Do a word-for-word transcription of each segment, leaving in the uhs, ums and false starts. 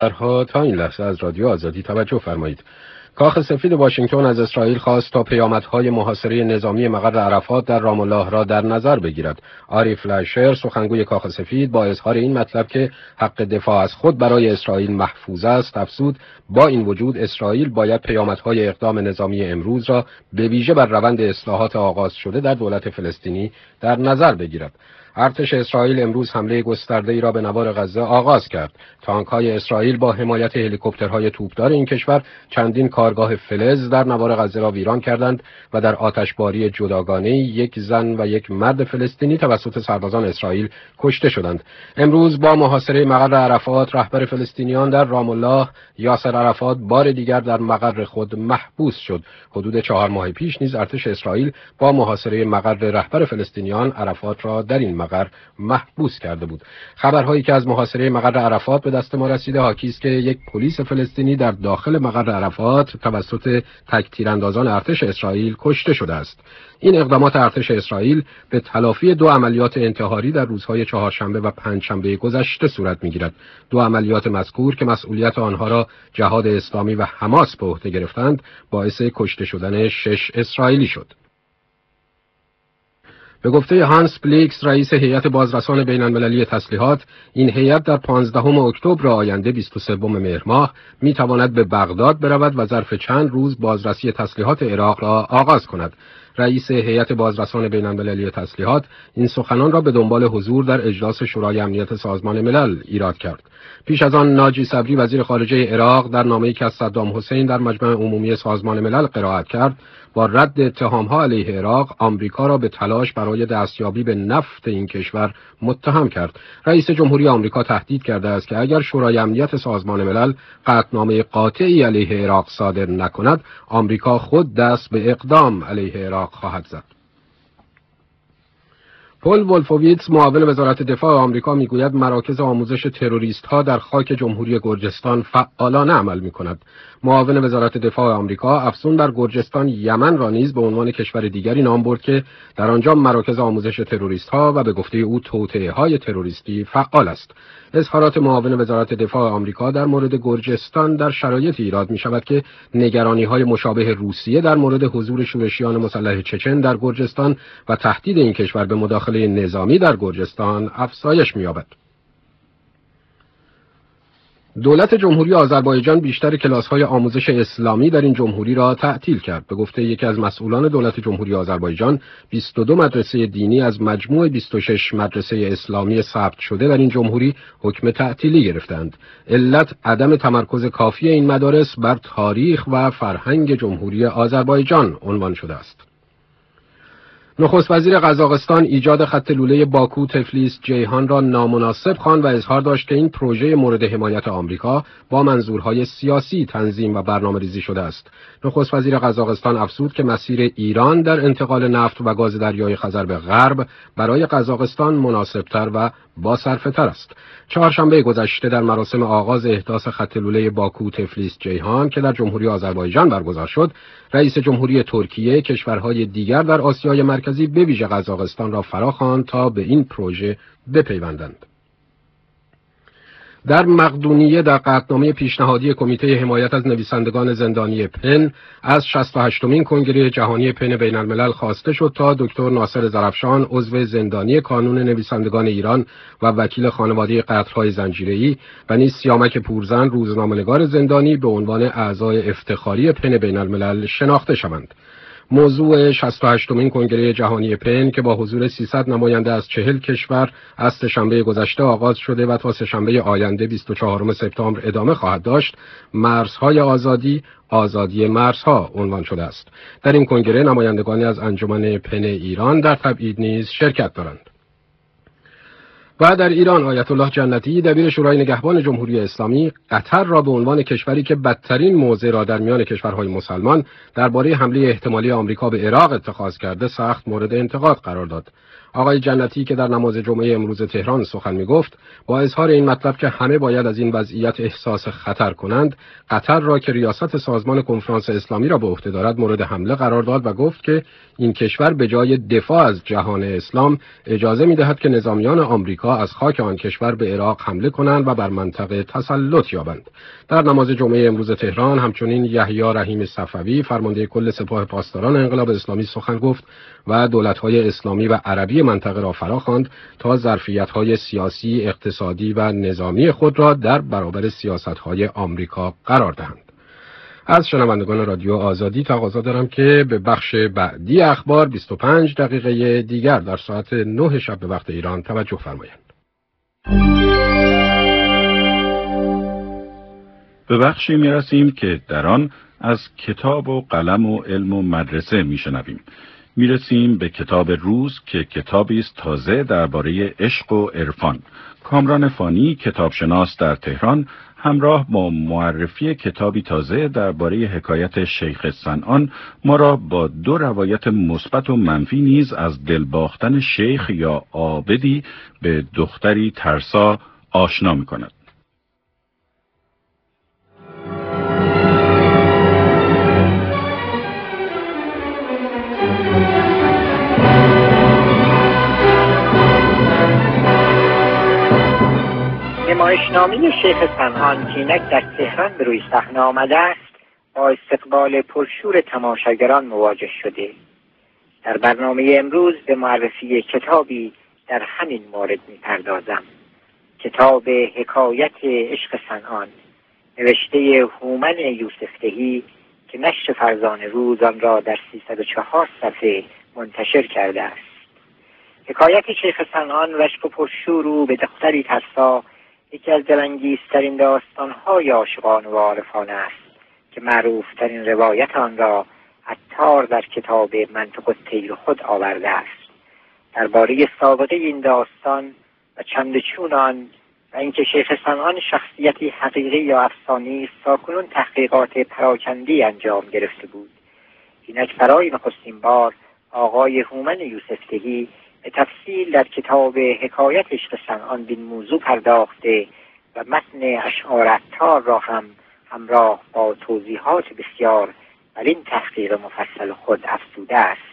درها تا این لحظه از رادیو آزادی توجه فرمایید. کاخ سفید واشنگتن از اسرائیل خواست تا پیامدهای محاصره نظامی مقر عرفات در رام الله را در نظر بگیرد. آری فلایشر، سخنگوی کاخ سفید، با اظهار این مطلب که حق دفاع از خود برای اسرائیل محفوظ است، افزود با این وجود اسرائیل باید پیامدهای اقدام نظامی امروز را به ویژه بر روند اصلاحات آغاز شده در دولت فلسطینی در نظر بگیرد. ارتش اسرائیل امروز حمله گسترده‌ای را به نوار غزه آغاز کرد. تانک‌های اسرائیل با حمایت هلیکوپترهای توپدار این کشور چندین کارگاه فلز در نوار غزه را ویران کردند و در آتشباری جداگانه یک زن و یک مرد فلسطینی توسط سربازان اسرائیل کشته شدند. امروز با محاصره مقر عرفات، رهبر فلسطینیان در رام الله یاسر عرفات بار دیگر در مقر خود محبوس شد. حدود چهار ماه پیش نیز ارتش اسرائیل با محاصره مقر رهبر فلسطینیان عرفات را در این مقر محبوس کرده بود. خبرهایی که از محاصره مقر عرفات به دست ما رسیده حاکی است که یک پلیس فلسطینی در داخل مقر عرفات توسط تک تیراندازان ارتش اسرائیل کشته شده است. این اقدامات ارتش اسرائیل به تلافی دو عملیات انتحاری در روزهای چهارشنبه و پنجشنبه گذشته صورت می‌گیرد. دو عملیات مذکور که مسئولیت آنها را جهاد اسلامی و حماس به عهده گرفتند، باعث کشته شدن شش اسرائیلی شد. به گفته هانس بلیکس، رئیس هیئت بازرسان بین المللی تسلیحات، این هیئت در پانزدهم اکتبر آینده بیست و سوم مهر ماه می تواند به بغداد برود و ظرف چند روز بازرسی تسلیحات عراق را آغاز کند. رئیس هیئت بازرسان بین المللی تسلیحات این سخنان را به دنبال حضور در اجلاس شورای امنیت سازمان ملل ایراد کرد. پیش از آن ناجی صبری وزیر خارجه عراق در نامه‌ای که از صدام حسین در مجمع عمومی سازمان ملل قرائت کرد، با رد اتهام‌ها علیه عراق، آمریکا را به تلاش برای دستیابی به نفت این کشور متهم کرد. رئیس جمهوری آمریکا تهدید کرده است که اگر شورای امنیت سازمان ملل قطعنامه قاطعی علیه عراق صادر نکند، آمریکا خود دست به اقدام علیه عراق خواهد زد. پل ولفوویتس، معاون وزارت دفاع آمریکا، میگوید مراکز آموزش تروریست‌ها در خاک جمهوری گرجستان فعالانه عمل می‌کند. معاون وزارت دفاع آمریکا افزون بر گرجستان یمن را نیز به عنوان کشور دیگری نام برد که در آنجا مراکز آموزش تروریست‌ها و به گفته او توطئه‌های تروریستی فعال است. اظهارات معاون وزارت دفاع آمریکا در مورد گرجستان در شرایطی ایراد می‌شود که نگرانی‌های مشابه روسیه در مورد حضور شورشیان مسلح چچن در گرجستان و تهدید این کشور به مداخله نظامی در گرجستان افزایش می‌یابد. دولت جمهوری آذربایجان بیشتر کلاس‌های آموزش اسلامی در این جمهوری را تعطیل کرد. به گفته یکی از مسئولان دولت جمهوری آذربایجان، بیست و دو مدرسه دینی از مجموع بیست و شش مدرسه اسلامی ثبت شده در این جمهوری حکم تعطیلی گرفتند. علت عدم تمرکز کافی این مدارس بر تاریخ و فرهنگ جمهوری آذربایجان عنوان شده است. نخست وزیر قزاقستان ایجاد خط لوله باکو تفلیس جیهان را نامناسب خواند و اظهار داشت که این پروژه مورد حمایت آمریکا با منظورهای سیاسی تنظیم و برنامه‌ریزی شده است. نخست وزیر قزاقستان افزود که مسیر ایران در انتقال نفت و گاز دریای خزر به غرب برای قزاقستان مناسبتر و باصرفه‌تر است. چهارشنبه گذشته در مراسم آغاز احداث خط لوله باکو تفلیس جیهان که در جمهوری آذربایجان برگزار شد، رئیس جمهوری ترکیه کشورهای دیگر در آسیای مرکزی به ویژه قزاقستان را فراخواند تا به این پروژه بپیوندند. در مقدونیه در قطعنامه پیشنهادی کمیته حمایت از نویسندگان زندانی پن از شصت و هشتمین کنگره جهانی پن بین الملل خواسته شد تا دکتر ناصر زرافشان، عضو زندانی کانون نویسندگان ایران و وکیل خانواده قتل‌های زنجیره‌ای و نیز سیامک پورزن، روزنامه‌نگار زندانی، به عنوان اعضای افتخاری پن بین الملل شناخته شوند. موضوع شصت و هشتمین کنگره جهانی پن که با حضور سیصد نماینده از چهل کشور از سه‌شنبه گذشته آغاز شده و تا سه‌شنبه آینده بیست و چهارم سپتامبر ادامه خواهد داشت، مرزهای آزادی، آزادی مرزها عنوان شده است. در این کنگره نمایندگانی از انجمن پن ایران در تبعید نیز شرکت دارند. و در ایران آیت الله جنتی، دبیر شورای نگهبان جمهوری اسلامی، قطر را به عنوان کشوری که بدترین موضع را در میان کشورهای مسلمان درباره حمله احتمالی آمریکا به عراق اتخاذ کرده سخت مورد انتقاد قرار داد. آقای جنتی که در نماز جمعه امروز تهران سخن می‌گفت، با اظهار این مطلب که همه باید از این وضعیت احساس خطر کنند، قطر را که ریاست سازمان کنفرانس اسلامی را به عهده دارد مورد حمله قرار داد و گفت که این کشور به جای دفاع از جهان اسلام اجازه می‌دهد که نظامیان آمریکا از خاک آن کشور به عراق حمله کنند و بر منطقه تسلط یابند. در نماز جمعه امروز تهران همچنین یحیی رحیم صفوی فرمانده کل سپاه پاسداران انقلاب اسلامی سخن گفت و دولت‌های اسلامی و عربی منطقه را فراخواند تا ظرفیت‌های سیاسی، اقتصادی و نظامی خود را در برابر سیاست‌های آمریکا قرار دهند. از شنوندگان رادیو آزادی تقاضا دارم که به بخش بعدی اخبار بیست و پنج دقیقه دیگر در ساعت نه شب به وقت ایران توجه فرمایند. به بخشی می‌رسیم که در آن از کتاب و قلم و علم و مدرسه می‌شنویم. می‌رسیم به کتاب روز که کتابی است تازه درباره عشق و عرفان. کامران فانی کتابشناس در تهران همراه با معرفی کتابی تازه درباره حکایت شیخ صنعان ما را با دو روایت مثبت و منفی نیز از دلباختن شیخ یا عابدی به دختری ترسا آشنا می‌کند. نمایشنامه شیخ صنعان که اینک در تهران به روی صحنه آمده است با استقبال پرشور تماشاگران مواجه شده. در برنامه امروز به معرفی کتابی در همین مورد می‌پردازم. کتاب حکایت عشق صنعان نوشته هومن یوسفدهی که نشر فرزانه روز آن را در سیصد و چهار صفحه منتشر کرده است. حکایت شیخ صنعان رشک و پرشور او به دختری ترسا یکی از دلانگیزترین داستان‌های عاشقانه و عارفانه است که معروف‌ترین روایت آن را عطار در کتاب منطق الطیر خود آورده است. درباره سابقه این داستان و چند چون آن و اینکه شیخ صنعان شخصیتی حقیقی یا افسانه‌ای است تاکنون تحقیقات پراکنده‌ای انجام گرفته بود. اینک برای نخستین بار آقای هومن یوسفدهی به تفصیل در کتاب حکایت عشق صنعان به موضوع پرداخته و متن اشعار عطار را هم همراه با توضیحات بسیار بر این تحقیق مفصل خود افزوده است.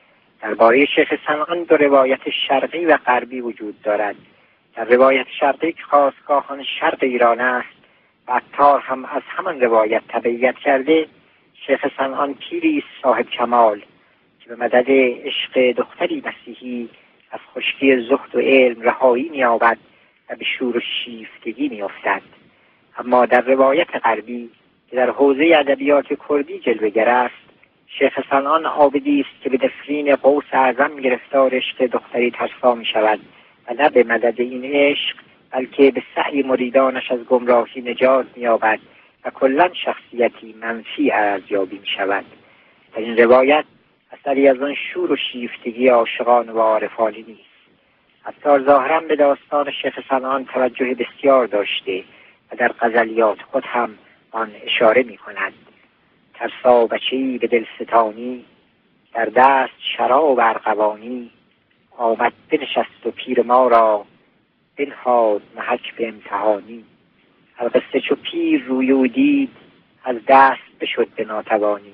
درباره شیخ صنعان دو روایت شرقی و غربی وجود دارد. در روایت شرقی که خاستگاهان شرق ایران است و عطار هم از همان روایت تبعیت کرده، شیخ صنعان پیری صاحب کمال که به مدد عشق دختری مسیحی از خشکی زهد و علم رهایی می‌یابد و به شور و شیفتگی می‌افتد. اما در روایت غربی که در حوزه ادبیات کردی جلوه‌گر است، شیخ صنعان عابدی است که به نفرین قوس اعظم گرفتار عشق دختری ترسا می‌شود و نه به مدد این عشق بلکه به سعی مریدانش از گمراهی نجات می‌یابد و کلاً شخصیتی منفی ارزیابی می‌شود. در این روایت اثری از آن شور و شیفتگی عاشقان و عارفانی نیست. عطار ظاهراً به داستان شیخ صنعان توجه بسیار داشته و در غزلیات خود هم آن اشاره می کند. ترسا بچه‌ای به دلستانی در دست شراب ارغوانی، آمد بنشست و پیر ما را بنهاد محک به امتحانی. القصه چو پیر روی او دید از دست بشد به ناتوانی.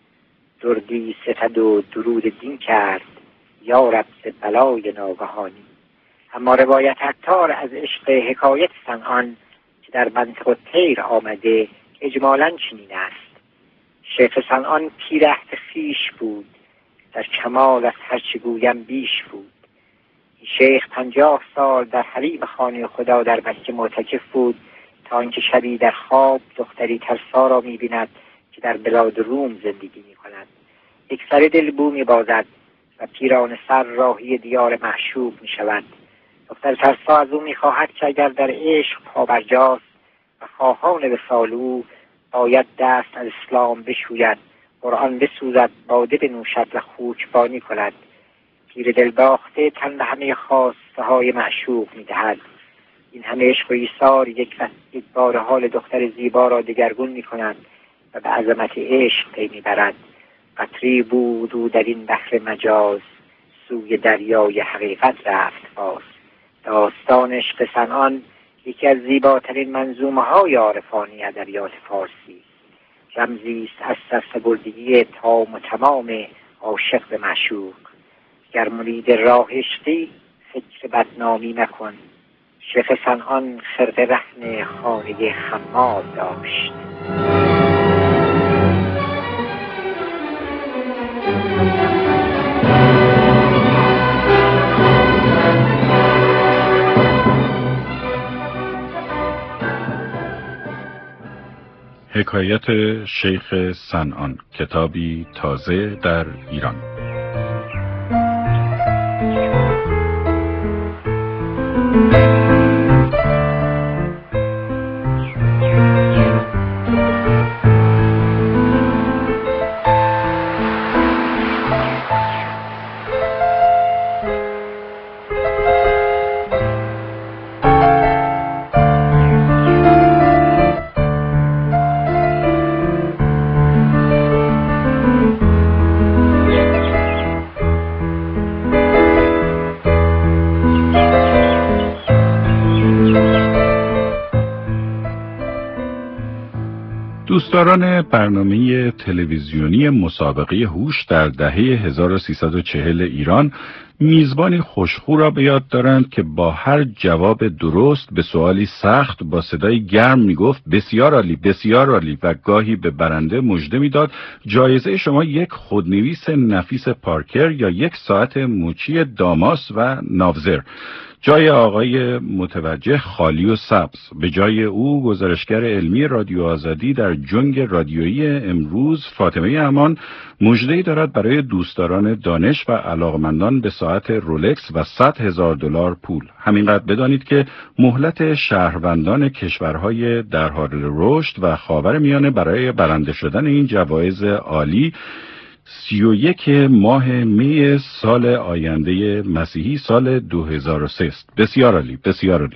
دردی ستد و درود دین کرد یا رب ز بلای ناگهانی. اما روایت عطار از عشق حکایت صنعان که در منطق الطیر آمده اجمالاً چنین است: شیخ صنعان پیر عهد خویش بود، در کمال از هرچه گویم بیش بود. این شیخ پنجاه سال در حریم خانه خدا در مکه معتکف بود تا آنکه شبی در خواب دختری ترسا را می‌بیند که در بلاد روم زندگی می‌کند. یک سر دل بو می‌بازد و پیران سر راهی دیار معشوق می‌شود. دختر ترسا از او می‌خواهد که اگر در عشق پابرجاست و خواهان وصال او باید دست از اسلام بشوید، قرآن بسوزد، باده بنوشد و خوکبانی کند. پیر دل باخته تن به همه خواسته های معشوق می‌دهد. این همه عشق و ایثار یک یک بار حال دختر زیبا را دگرگون می‌کند و به عظمت عشق پی می‌برد. قطری بود او در این بحر مجاز، سوی دریای حقیقت رفت باز. داستان عشق صنعان یکی از زیباترین منظومه های عارفانه ادبیات فارسی، رمزی است از سرسپردگی تام و تمام عاشق به معشوق. گر مرید راه عشقی فکر بدنامی مکن، شیخ صنعان خرقه رهن خانه خمار داشت. حکایت شیخ صنعان، کتابی تازه در ایران. دوستداران برنامه تلویزیونی مسابقه هوش در دهه هزار و سیصد و چهل ایران میزبانی خوشخو را به یاد دارند که با هر جواب درست به سوالی سخت با صدای گرم میگفت بسیار عالی، بسیار عالی و گاهی به برنده مژده میداد جایزه شما یک خودنویس نفیس پارکر یا یک ساعت موچی داماس و ناوزر. جای آقای متوجه خالی و سبز. به جای او گزارشگر علمی رادیو آزادی در جنگ رادیویی امروز فاطمه امان مژده‌ای دارد برای دوستداران دانش و علاقمندان به ساعت رولکس و صد هزار دلار پول. همینقدر بدانید که مهلت شهروندان کشورهای در حال رشد و خاورمیانه برای برنده شدن این جوایز عالی سی و یک ماه می سال آینده مسیحی سال دو هزار و سه است. بسیار عالی، بسیار عالی.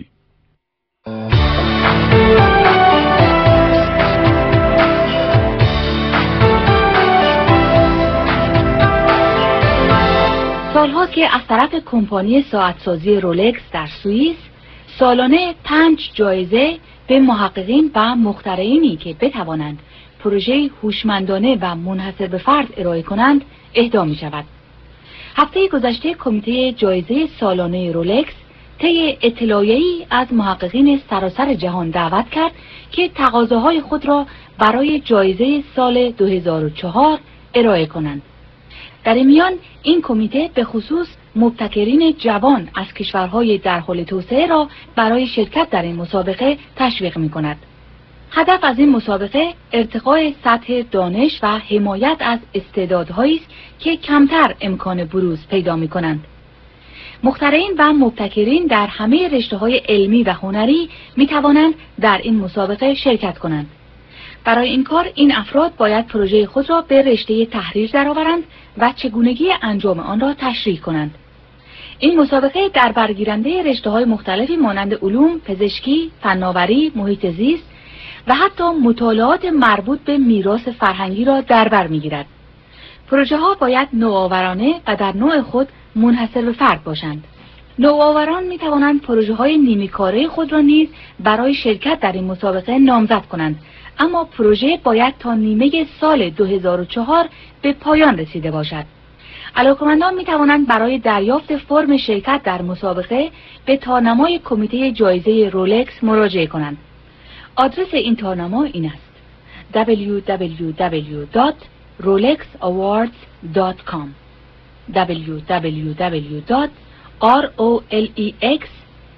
سال‌هاست که از طرف کمپانی ساعتسازی رولکس در سوئیس سالانه پنج جایزه به محققین و مخترعینی که بتوانند پروژه هوشمندانه و منحصر به فرد ارائه کنند اهدا می شود. هفته گذشته کمیته جایزه سالانه رولکس طی اطلاعیه‌ای از محققین سراسر جهان دعوت کرد که تقاضاهای خود را برای جایزه سال دو هزار و چهار ارائه کنند. در این میان این کمیته به خصوص مبتکرین جوان از کشورهای در حال توسعه را برای شرکت در این مسابقه تشویق می کند. هدف از این مسابقه ارتقاء سطح دانش و حمایت از استعدادهایی است که کمتر امکان بروز پیدا می کنند. مخترعین و مبتکرین در همه رشته‌های علمی و هنری می توانند در این مسابقه شرکت کنند. برای این کار این افراد باید پروژه خود را به رشته تحریر درآورند و چگونگی انجام آن را تشریح کنند. این مسابقه در برگیرنده رشته‌های مختلفی مانند علوم، پزشکی، فناوری، محیط زیست و حتی مطالعات مربوط به میراث فرهنگی را در بر می‌گیرد. پروژه ها باید نوآورانه و در نوع خود منحصر به فرد باشند. نوآوران می توانند پروژه های نیمه کاره خود را نیز برای شرکت در این مسابقه نامزد کنند، اما پروژه باید تا نیمه سال دو هزار و چهار به پایان رسیده باشد. علاقه‌مندان می توانند برای دریافت فرم شرکت در مسابقه به تارنمای کمیته جایزه رولکس مراجعه کنند. آدرس این تارنما این است: دبلیو دبلیو دبلیو دات رولکس اواردز دات کام دبلیو دبلیو دبلیو دات رولکس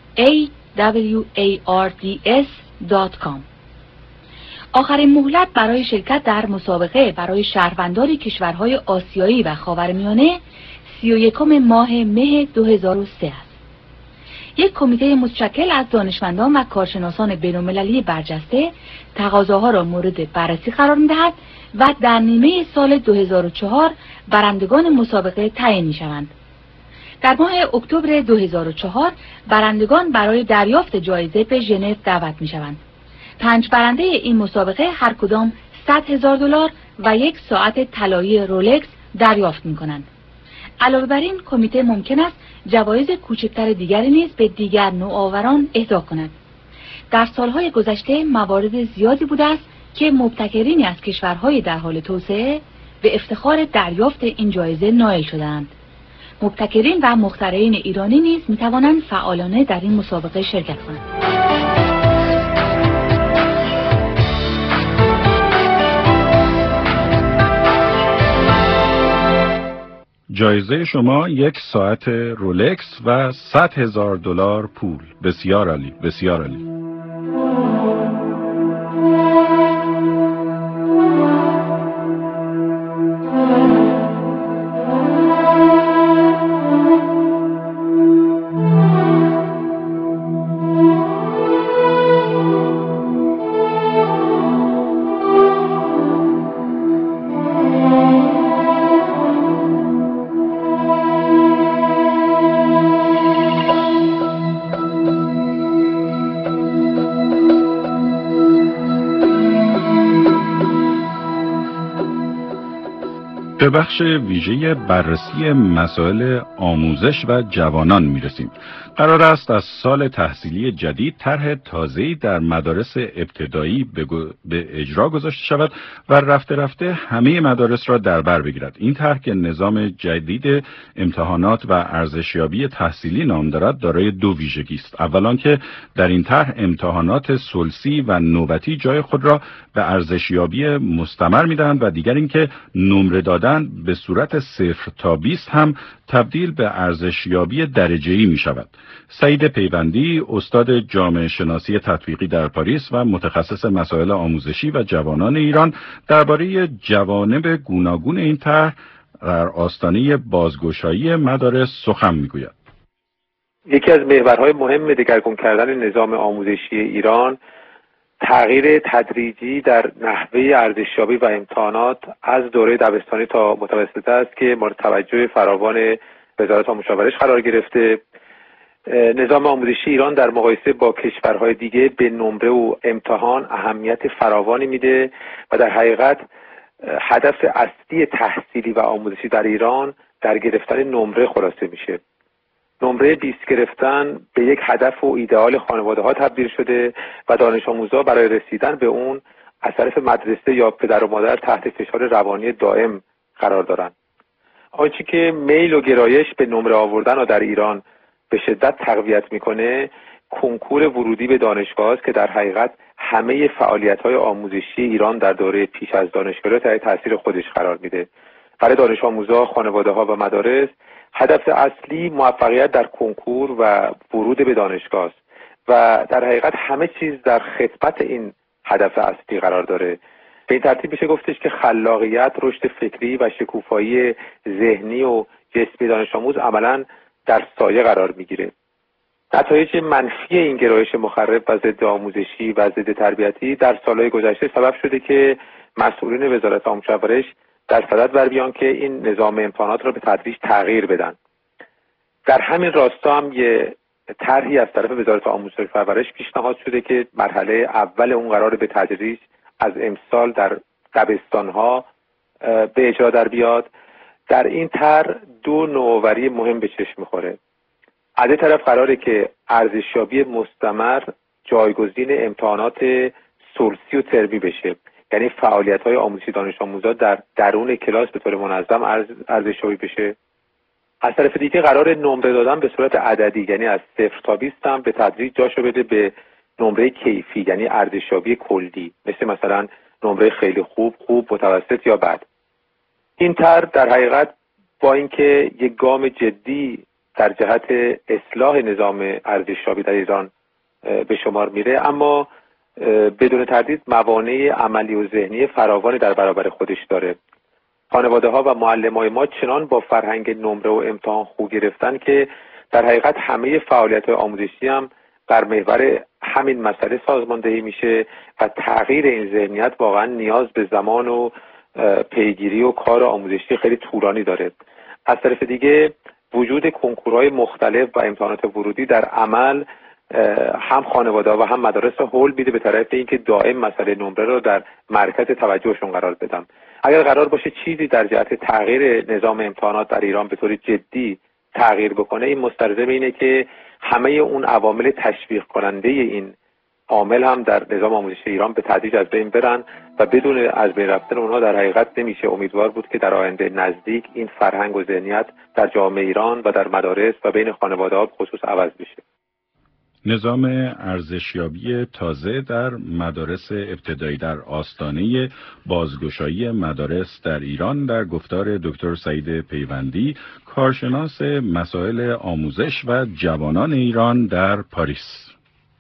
اواردز دات کام. آخرین مهلت برای شرکت در مسابقه برای شهروندان کشورهای آسیایی و خاورمیانه سی و یکم ماه مه دو هزار و سه است. یک کمیته متشکل از دانشمندان و کارشناسان بین‌المللی برجسته تقاضاها را مورد بررسی قرار می‌دهد و در نیمه سال دو هزار و چهار برندگان مسابقه تعیین می‌شوند. در ماه اکتبر دو هزار و چهار برندگان برای دریافت جایزه به ژنو دعوت می‌شوند. پنج برنده این مسابقه هر کدام صد هزار دلار و یک ساعت طلایی رولکس دریافت می‌کنند. علاوه بر این کمیته ممکن است جوایز کوچکتر دیگری نیز به دیگر نوآوران اهدا کند. در سالهای گذشته موارد زیادی بوده است که مبتکرینی از کشورهای در حال توسعه به افتخار دریافت این جایزه نائل شدند. مبتکرین و مخترعین ایرانی نیز می‌توانند فعالانه در این مسابقه شرکت کنند. جایزه شما یک ساعت رولکس و صد هزار دلار پول. بسیار عالی، بسیار عالی. به بخش ویژه بررسی مسائل آموزش و جوانان میرسیم. قرار است از سال تحصیلی جدید طرح تازه‌ای در مدارس ابتدایی به, به اجرا گذاشته شود و رفته رفته همه مدارس را در بر بگیرد. این طرح که نظام جدید امتحانات و ارزشیابی تحصیلی نام دارد دارای دو ویژگی است. اولا که در این طرح امتحانات ثلثی و نوبتی جای خود را به ارزشیابی مستمر میدهند و دیگر اینکه نمره دادن به صورت صفر تا بیست هم تبدیل به ارزشیابی درجه‌ای می شود. سعید پیوندی، استاد جامعه شناسی تطبیقی در پاریس و متخصص مسائل آموزشی و جوانان ایران، درباره جوانب گوناگون این طرح در آستانه بازگشایی مدارس سخن می‌گوید. یکی از محورهای مهم دگرگون کردن نظام آموزشی ایران تغییر تدریجی در نحوه ارزشیابی و امتحانات از دوره دبستانی تا متوسطه است که مورد توجه فراوان وزارت آموزش و پرورش قرار گرفته. نظام آموزشی ایران در مقایسه با کشورهای دیگه به نمره و امتحان اهمیت فراوانی میده و در حقیقت هدف اصلی تحصیلی و آموزشی در ایران در گرفتن نمره خلاصه میشه. نمره بیست گرفتن به یک هدف و ایدئال خانواده ها تبدیل شده و دانش آموزها برای رسیدن به اون از طرف مدرسه یا پدر و مادر تحت فشار روانی دائم قرار دارند. آنچه که میل و گرایش به نمره آوردن را در ایران به شدت تقویت میکنه کنکور ورودی به دانشگاه است که در حقیقت همه فعالیت‌های آموزشی ایران در دوره پیش از دانشگاهی را تحت تاثیر خودش قرار میده. برای دانش آموزها، خانواده‌ها و مدارس هدف اصلی موفقیت در کنکور و ورود به دانشگاه است و در حقیقت همه چیز در خدمت این هدف اصلی قرار داره. به این ترتیب میشه گفتش که خلاقیت، رشد فکری و شکوفایی ذهنی و جسمی دانش آموز عملاً در سایه قرار میگیره. نتایج منفی این گرایش مخرب و ضد آموزشی و ضد تربیتی در سالهای گذشته سبب شده که مسئولین وزارت آموزش و پرورش در صدد بر بیان که این نظام امتحانات را به تدریج تغییر بدن. در همین راستا هم یه طرحی از طرف وزارت آموزش و پرورش پیشنهاد شده که مرحله اول اون قراره به تدریج از امسال در دبستان‌ها به اجرا در بیاد. در این طرح دو نوآوری مهم به چشم می‌خوره. از یک طرف قراره که ارزشیابی مستمر جایگزین امتحانات ثلثی و ترمی بشه، یعنی فعالیت‌های آموزشی دانش آموزا در درون کلاس به طور منظم ارزشیابی بشه. از طرف دیگه قرار نمره دادن به صورت عددی، یعنی از صفر تا بیست هم به تدریج جاشو بده به نمره کیفی، یعنی ارزشیابی کلی، مثل مثلا نمره خیلی خوب، خوب، متوسط یا بد. این طرح در حقیقت با اینکه یک گام جدی در جهت اصلاح نظام ارزشیابی در ایران به شمار میره، اما بدون تردید موانع عملی و ذهنی فراوانی در برابر خودش داره. خانواده ها و معلمای ما چنان با فرهنگ نمره و امتحان خو گرفتن که در حقیقت همه فعالیت‌های آموزشی هم در محور همین مسئله سازماندهی میشه و تغییر این ذهنیت واقعا نیاز به زمان و پیگیری و کار آموزشی خیلی طولانی داره. از طرف دیگه وجود کنکورهای مختلف و امتحانات ورودی در عمل هم خانواده و هم مدارس رو هول میده به طرف اینکه دائم مسئله نمره رو در مرکز توجهشون قرار بدن. اگر قرار باشه چیزی در جهت تغییر نظام امتحانات در ایران به طور جدی تغییر بکنه، این مستلزم اینه که همه اون عوامل تشویق کننده این عامل هم در نظام آموزشی ایران به تدریج از بین برن و بدون از بین رفتن اونها در حقیقت نمیشه امیدوار بود که در آینده نزدیک این فرهنگ و ذهنیت در جامعه ایران و در مدارس و بین خانواده‌ها به خصوص عوض بشه. نظام ارزشیابی تازه در مدارس ابتدایی در آستانه بازگشایی مدارس در ایران در گفتار دکتر سعید پیوندی، کارشناس مسائل آموزش و جوانان ایران در پاریس.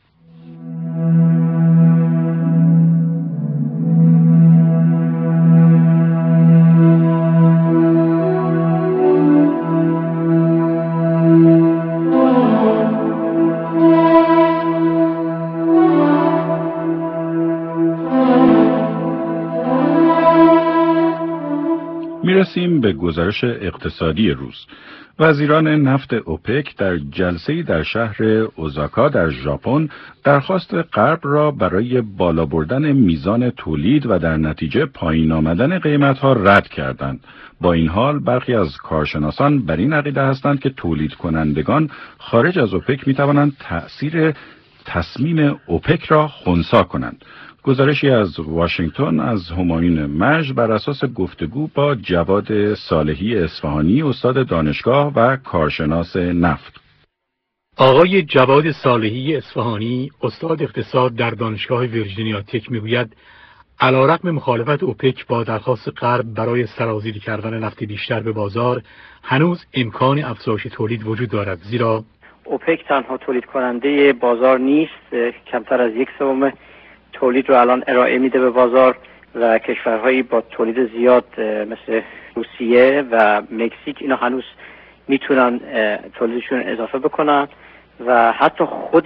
میرسیم به گزارش اقتصادی روز. وزیران نفت اوپک در جلسه‌ای در شهر اوزاکا در ژاپن درخواست غرب را برای بالا بردن میزان تولید و در نتیجه پایین آمدن قیمت‌ها رد کردند. با این حال برخی از کارشناسان بر این عقیده هستند که تولید کنندگان خارج از اوپک می‌توانند تأثیر تصمیم اوپک را خنثی کنند. گزارشی از واشنگتن از همایون مژ بر اساس گفتگو با جواد صالحی اصفهانی، استاد دانشگاه و کارشناس نفت. آقای جواد صالحی اصفهانی، استاد اقتصاد در دانشگاه ویرجینیا تک میگوید علیرغم مخالفت اوپک با درخواست غرب برای سرازیری کردن نفت بیشتر به بازار، هنوز امکان افزایش تولید وجود دارد، زیرا اوپک تنها تولید کننده بازار نیست، کمتر از یک سوم تولید رو الان ارائه میده به بازار و کشورهایی با تولید زیاد مثل روسیه و مکزیک اینا هنوز میتونن تولیدشون اضافه بکنن و حتی خود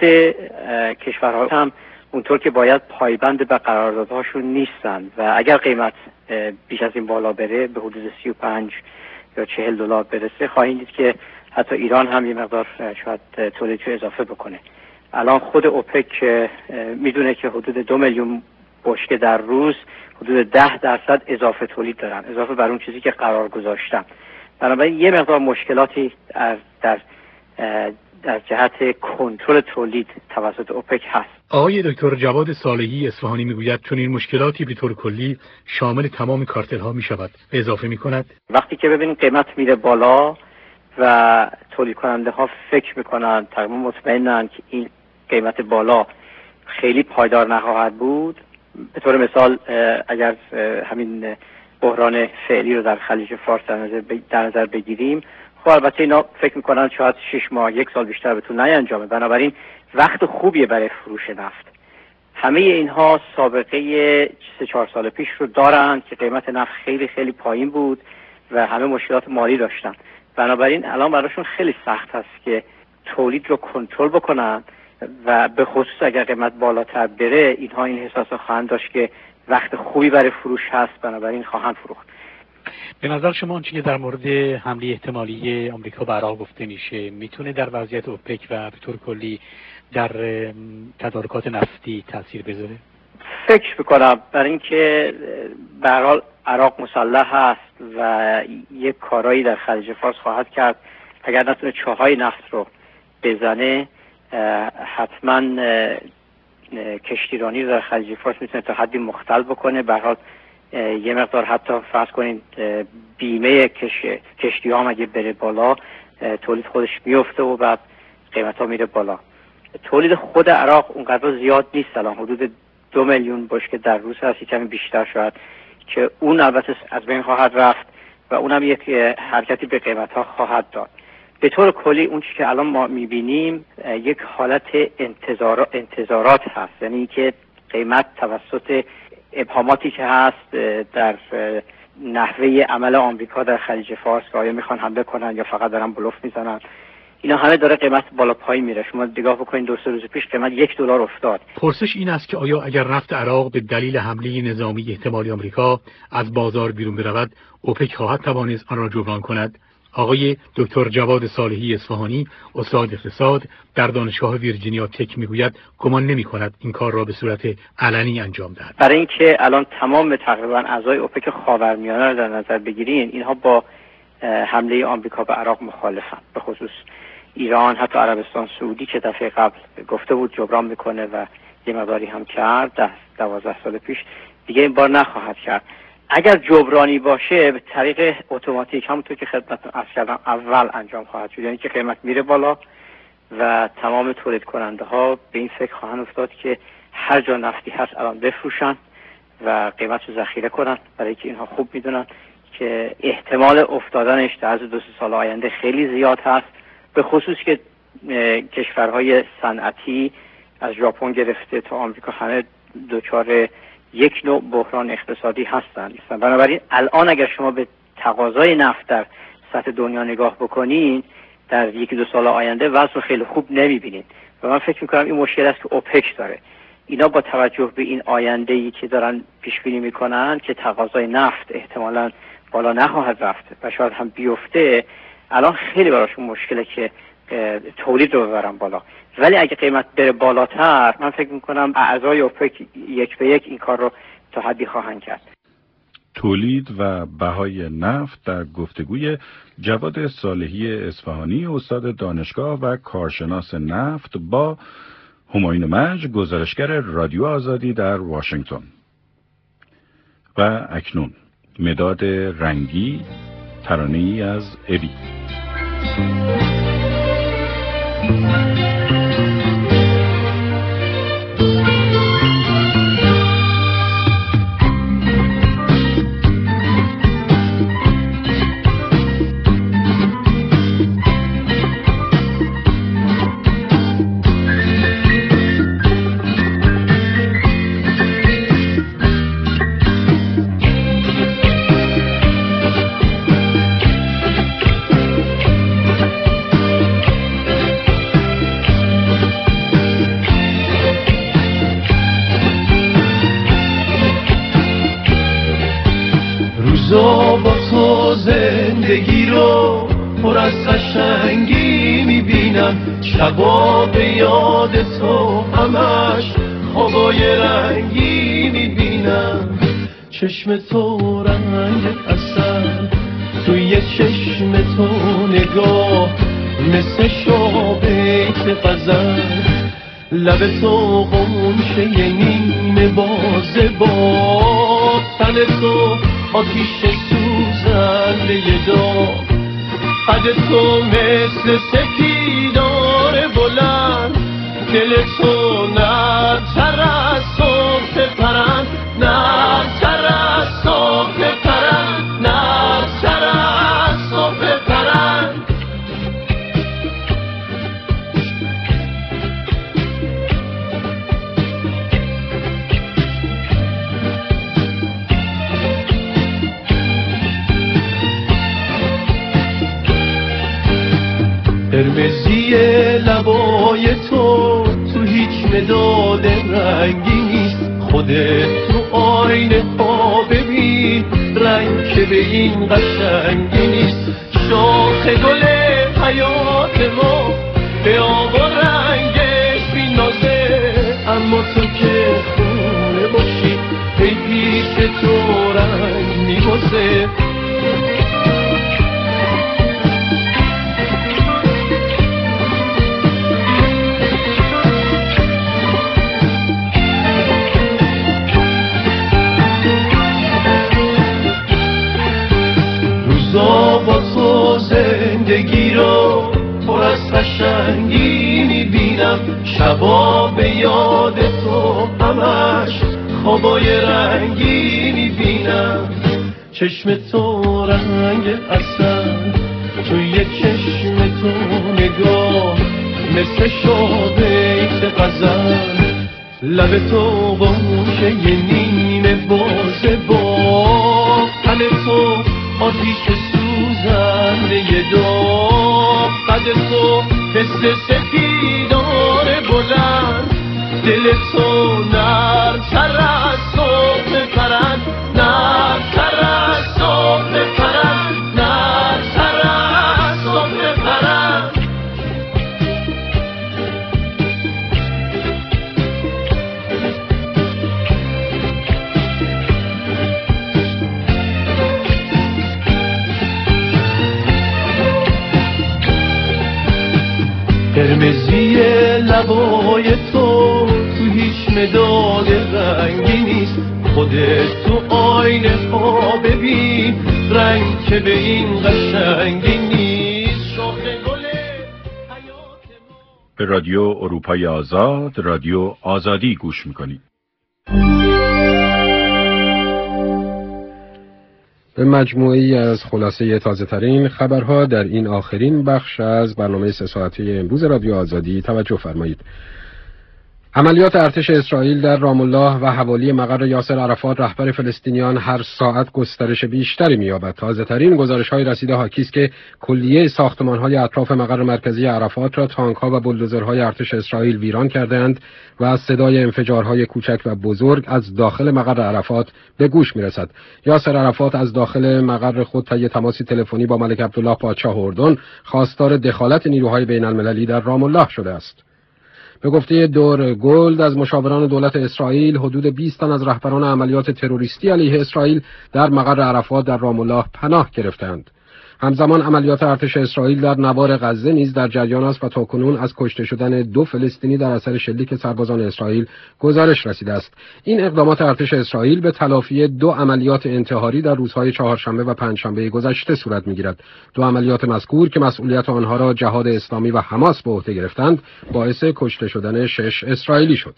کشورها هم اونطور که باید پایبند به قراردادهاشون نیستن و اگر قیمت بیش از این بالا بره به حدود سی و پنج یا چهل دلار برسه، خواهید دید که حتی ایران هم یه مقدار شاید تولیدشو اضافه بکنه. الان خود اوپک میدونه که حدود دو میلیون بشکه در روز حدود ده درصد اضافه تولید دارن، اضافه بر اون چیزی که قرار گذاشتن. بنابراین یه مقدار مشکلاتی در در در جهت کنترل تولید توسط اوپک هست. آقای دکتر جواد صالحی اصفهانی میگوید چون این مشکلاتی به طور کلی شامل تمام کارتل ها میشود. اضافه میکند وقتی که ببینید قیمت میره بالا و تولید کننده ها فکر میکنن، تقریبا مطمئنن که این قیمت بالا خیلی پایدار نخواهد بود. به طور مثال اگر همین بحران فعلی رو در خلیج فارس در نظر بگیریم، خب البته اینا فکر میکنن شاید شش ماه یک سال بیشتر بتون نینجامه، بنابراین وقت خوبیه برای فروش نفت. همه اینها سابقه سه چهار سال پیش رو دارن که قیمت نفت خیلی خیلی پایین بود و همه مشکلات مالی داشتن. بنابراین الان براشون خیلی سخت هست که تولید رو کنترل بکنن و به خصوص اگر قیمت بالاتر بره اینها این احساس رو خواهند داشت که وقت خوبی برای فروش هست، بنابراین خواهند فروخت. به نظر شما آنچه که در مورد حمله احتمالی آمریکا به عراق گفته میشه میتونه در وضعیت اوپک و به طور کلی در تدارکات نفتی تاثیر بذاره؟ فکر میکنم، برای اینکه به هر حال عراق مسلح هست و یک کارایی در خلیج فارس خواهد کرد. اگر نتونه چاهای نفت رو بزنه، حتما کشتیرانی رو در خلیج فارس میتونه تا حدی مختل بکنه. به هر حال یه مقدار حتی فرض کنید بیمه کش... کشتی ها اگه بره بالا، تولید خودش میفته و بعد قیمت ها میره بالا. تولید خود عراق اونقدر زیاد نیست، الان حدود دو میلیون بشکه در روز هست، کمی بیشتر شاید، که اون البته از بین خواهد رفت و اونم یک حرکتی به قیمت ها خواهد داد. به طور کلی اون چیزی که الان ما میبینیم یک حالت انتظار... انتظارات هست، یعنی که قیمت توسط ابهاماتی که هست در نحوه عمل آمریکا در خلیج فارس که آیا میخوان حمله کنن یا فقط دارن بلوف میزنن، اینا همه داره قیمت بالا پایین میره. شما نگاه بکنید دو سه روز پیش قیمت یک دلار افتاد. پرسش این است که آیا اگر نفت عراق به دلیل حمله نظامی احتمالی آمریکا از بازار بیرون برود، اوپک خواهد توانست آن را جبران کند؟ آقای دکتر جواد صالحی اصفهانی استاد اقتصاد در دانشگاه ویرجینیا تک میگوید گمان نمی‌کند این کار را به صورت علنی انجام دهد. برای اینکه الان تمام تقریبا اعضای اوپک خاورمیانه را در نظر بگیرین، اینها با حمله آمریکا به عراق مخالفن، به خصوص ایران، حتی عربستان سعودی که دفعه قبل گفته بود جبران میکنه و یه مقداری هم کرد ده دوازده سال پیش، دیگه این بار نخواهد کرد. اگر جبرانی باشه به طریق اتوماتیک همونطور که خدمتتون عرض کردم اول انجام خواهد شد، یعنی که قیمت میره بالا و تمام تولید کننده ها به این فکر خواهند افتاد که هر جا نفتی هست الان بفروشن و قیمت رو ذخیره کنن، برای که اینها خوب میدونن که احتمال افتادنش در از دو سه سال آینده خیلی زیاد هست، به خصوص که کشورهای صنعتی از ژاپن گرفته تا آمریکا همه دچار یک نوع بحران اقتصادی هستند. بنابراین الان اگر شما به تقاضای نفت در سطح دنیا نگاه بکنین، در یکی دو سال آینده وضع خیلی خوب نمیبینید و من فکر میکنم این مشکل است که اوپک داره. اینا با توجه به این آینده‌ای که دارن پیش بینی میکنن که تقاضای نفت احتمالاً بالا نخواهد رفت و شاید هم بیفته، الان خیلی براشون مشکله که تولید رو ببرن بالا. ولی اگه قیمت بره بالاتر، من فکر میکنم اعضای اوپک یک به یک این کار رو تا حدی خواهند کرد. تولید و بهای نفت در گفتگوی جواد صالحی اصفهانی استاد دانشگاه و کارشناس نفت با همایون مجد گزارشگر رادیو آزادی در واشنگتن. و اکنون مداد رنگی، ترانه‌ای از ابی. با تو زندگی رو پر از قشنگی میبینم، شبا به یاد تو همش خوابای رنگی میبینم، چشم تو رنگ عسل توی چشم تو نگاه مثل شابیت غزل، لب تو غنچه نیمه بازه با تن تو آتیش سوزنده داغ، قد تو مثل سپیدار بلند، دل تو نرم‌تر از صبح پرند، نرم‌تر از صبح پرند، نرم‌تر از صبح پرند. قرمزی لبای تو تو هیچ مداد رنگی نیست، خودت تو آینه ها ببین رنگ که به این قشنگی نیست، شاخ گل حیات ما به آب و رنگش بینازه، اما تو که خونه باشی ای پیش تو رنگ میبازه. با تو زندگی رو پر از قشنگی میبینم، شبا به یاد تو همش خوابای رنگی میبینم، چشم تو رنگ عسل توی چشم تو نگاه مثل شابیت غزل، لب تو غنچه نیمه بازه با تن تو آتیش سوزنده داغ، قد تو مثل سپیدار بلند، دل تو نرم‌تر از صبح پرند، نرم‌تر از صبح پرند، نرم‌تر از لبای تو تو هیچ مداد رنگی نیست. خودت تو آینه ها ببین رنگ که به این قشنگی نیست. شاخ گل حیات ما. به رادیو اروپای آزاد، رادیو آزادی گوش میکنید. به مجموعه‌ای از خلاصه تازه‌ترین خبرها در این آخرین بخش از برنامه سه ساعته امروز رادیو آزادی توجه فرمایید. عملیات ارتش اسرائیل در رام الله و حوالی مقر یاسر عرفات رهبر فلسطینیان هر ساعت گسترش بیشتری می‌یابد. تازه‌ترین گزارش‌های رسیده حاکی است که کلیه ساختمان‌های اطراف مقر مرکزی عرفات را تانک‌ها و بولدوزرهای ارتش اسرائیل ویران کرده‌اند و صدای انفجارهای کوچک و بزرگ از داخل مقر عرفات به گوش می‌رسد. یاسر عرفات از داخل مقر خود طی تماسی تلفنی با ملک عبدالله پادشاه اردن خواستار دخالت نیروهای بین‌المللی در رام الله شده است. به گفته دور گولد از مشاوران دولت اسرائیل، حدود بیست تن از رهبران عملیات تروریستی علیه اسرائیل در مقر عرفات در رام الله پناه گرفتند. همزمان عملیات ارتش اسرائیل در نوار غزه نیز در جریان است و تاکنون از کشته شدن دو فلسطینی در اثر شلیک سربازان اسرائیل گزارش رسیده است. این اقدامات ارتش اسرائیل به تلافی دو عملیات انتحاری در روزهای چهارشنبه و پنجشنبه گذشته صورت می‌گیرد. دو عملیات مذکور که مسئولیت آنها را جهاد اسلامی و حماس به عهده گرفتند، باعث کشته شدن شش اسرائیلی شد.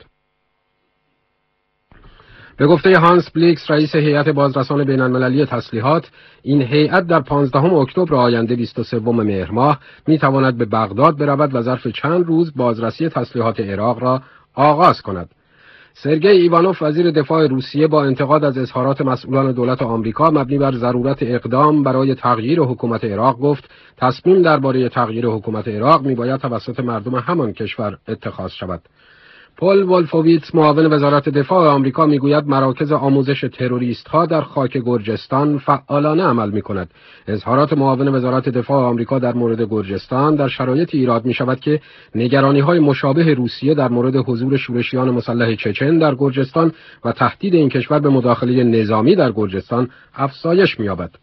به گفته هانس بلیکس، رئیس هیئت بازرسان بین‌المللی تسلیحات، این هیئت در پانزدهم اکتبر آینده بیست و سوم مهر ماه می‌تواند به بغداد برود و ظرف چند روز بازرسی تسلیحات عراق را آغاز کند. سرگئی ایوانوف وزیر دفاع روسیه با انتقاد از اظهارات مسئولان دولت آمریکا مبنی بر ضرورت اقدام برای تغییر حکومت عراق گفت تصمیم درباره تغییر حکومت عراق می‌باید توسط مردم همان کشور اتخاذ شود. پل ولفوویتس معاون وزارت دفاع آمریکا میگوید مراکز آموزش تروریست ها در خاک گرجستان فعالانه عمل می کند. اظهارات معاون وزارت دفاع آمریکا در مورد گرجستان در شرایطی ایراد می شود که نگرانی های مشابه روسیه در مورد حضور شورشیان مسلح چچن در گرجستان و تهدید این کشور به مداخله نظامی در گرجستان افزایش می یابد.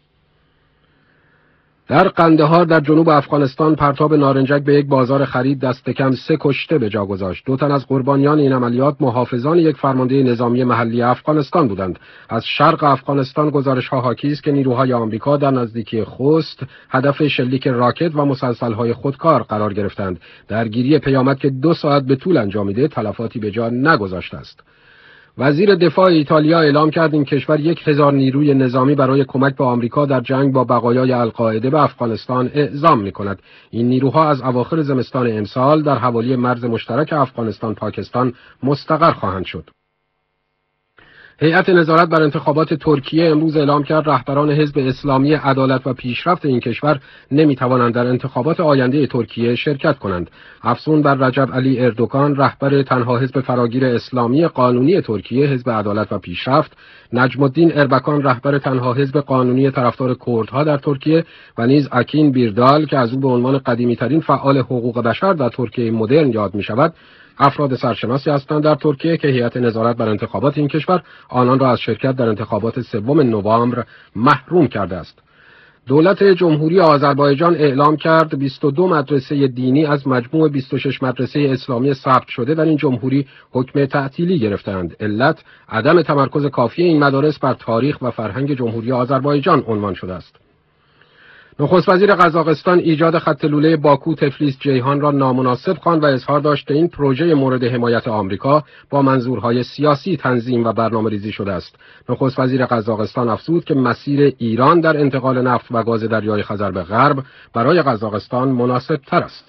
در قندهار در جنوب افغانستان پرتاب نارنجک به یک بازار خرید دست کم سه کشته به جا گذاشت. دو تن از قربانیان این عملیات محافظان یک فرمانده نظامی محلی افغانستان بودند. از شرق افغانستان گزارش‌ها حاکی است که نیروهای آمریکا در نزدیکی خوست هدف شلیک راکت و مسلسل‌های خودکار قرار گرفتند. درگیری پیامد که دو ساعت به طول انجامیده تلفاتی به جا نگذاشته است. وزیر دفاع ایتالیا اعلام کرد این کشور یک هزار نیروی نظامی برای کمک به آمریکا در جنگ با بقایای القاعده به افغانستان اعزام می‌کند. این نیروها از اواخر زمستان امسال در حوالی مرز مشترک افغانستان پاکستان مستقر خواهند شد. هیئت نظارت بر انتخابات ترکیه امروز اعلام کرد رهبران حزب اسلامی عدالت و پیشرفت این کشور نمی‌توانند در انتخابات آینده ترکیه شرکت کنند. افزون بر رجب علی اردوغان رهبر تنها حزب فراگیر اسلامی قانونی ترکیه حزب عدالت و پیشرفت، نجم الدین اربکان رهبر تنها حزب قانونی طرفدار کردها در ترکیه و نیز اکین بیردال که از او به عنوان قدیمی‌ترین فعال حقوق بشر در ترکیه مدرن یاد می‌شود، افراد سرشناسی هستند در ترکیه که هیئت نظارت بر انتخابات این کشور آنان را از شرکت در انتخابات سوم نوامبر محروم کرده است. دولت جمهوری آذربایجان اعلام کرد بیست و دو مدرسه دینی از مجموع بیست و شش مدرسه اسلامی ثبت شده در این جمهوری حکم تعطیلی گرفتند. علت عدم تمرکز کافی این مدارس بر تاریخ و فرهنگ جمهوری آذربایجان عنوان شده است. نخست وزیر قزاقستان ایجاد خط لوله باکو تفلیس جیهان را نامناسب خواند و اظهار داشت که این پروژه مورد حمایت آمریکا با منظورهای سیاسی تنظیم و برنامه‌ریزی شده است. نخست وزیر قزاقستان افزود که مسیر ایران در انتقال نفت و گاز دریای خزر به غرب برای قزاقستان مناسب تر است.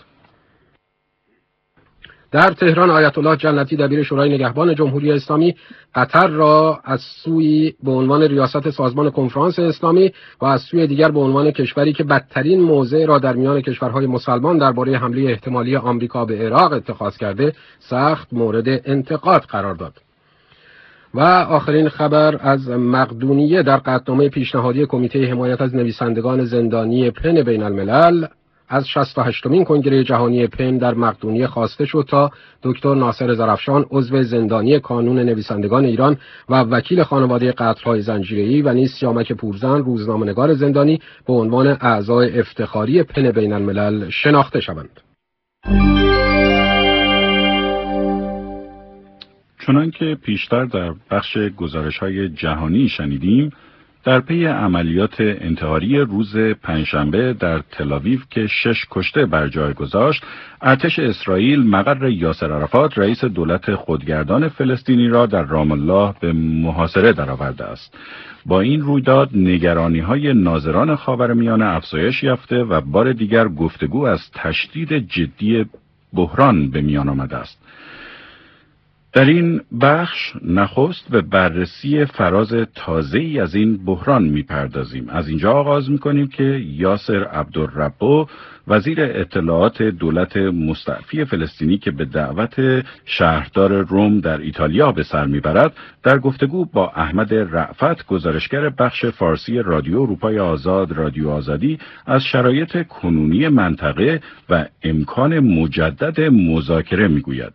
در تهران آیت الله جنتی دبیر شورای نگهبان جمهوری اسلامی قطر را از سوی به عنوان ریاست سازمان کنفرانس اسلامی و از سوی دیگر به عنوان کشوری که بدترین موضع را در میان کشورهای مسلمان درباره حمله احتمالی آمریکا به عراق اتخاذ کرده سخت مورد انتقاد قرار داد. و آخرین خبر از مقدونیه در قطعنامه پیشنهادی کمیته حمایت از نویسندگان زندانی پن بین الملل از شصت و هشتمین کنگره جهانی پن در مقدونیه خواسته شد تا دکتر ناصر زرافشان عضو زندانی کانون نویسندگان ایران و وکیل خانواده قتل‌های زنجیره‌ای و نیز سیامک پورزن روزنامه‌نگار زندانی به عنوان اعضای افتخاری پن بین الملل شناخته شوند. چنانکه پیشتر در بخش گزارش‌های جهانی شنیدیم، در پی عملیات انتحاری روز پنجشنبه در تل‌آویو که شش کشته بر جای گذاشت، ارتش اسرائیل مقر یاسر عرفات رئیس دولت خودگردان فلسطینی را در رام الله به محاصره درآورده است. با این رویداد نگرانی‌های ناظران خاورمیانه افزایش یافته و بار دیگر گفتگو از تشدید جدی بحران به میان آمده است. در این بخش نخست به بررسی فراز تازه‌ای از این بحران می‌پردازیم. از اینجا آغاز می‌کنیم که یاسر عبدالربو، وزیر اطلاعات دولت مستعفی فلسطینی که به دعوت شهردار روم در ایتالیا به سر می‌برد، در گفتگو با احمد رأفت، گزارشگر بخش فارسی رادیو اروپای آزاد رادیو آزادی، از شرایط کنونی منطقه و امکان مجدد مذاکره می‌گوید.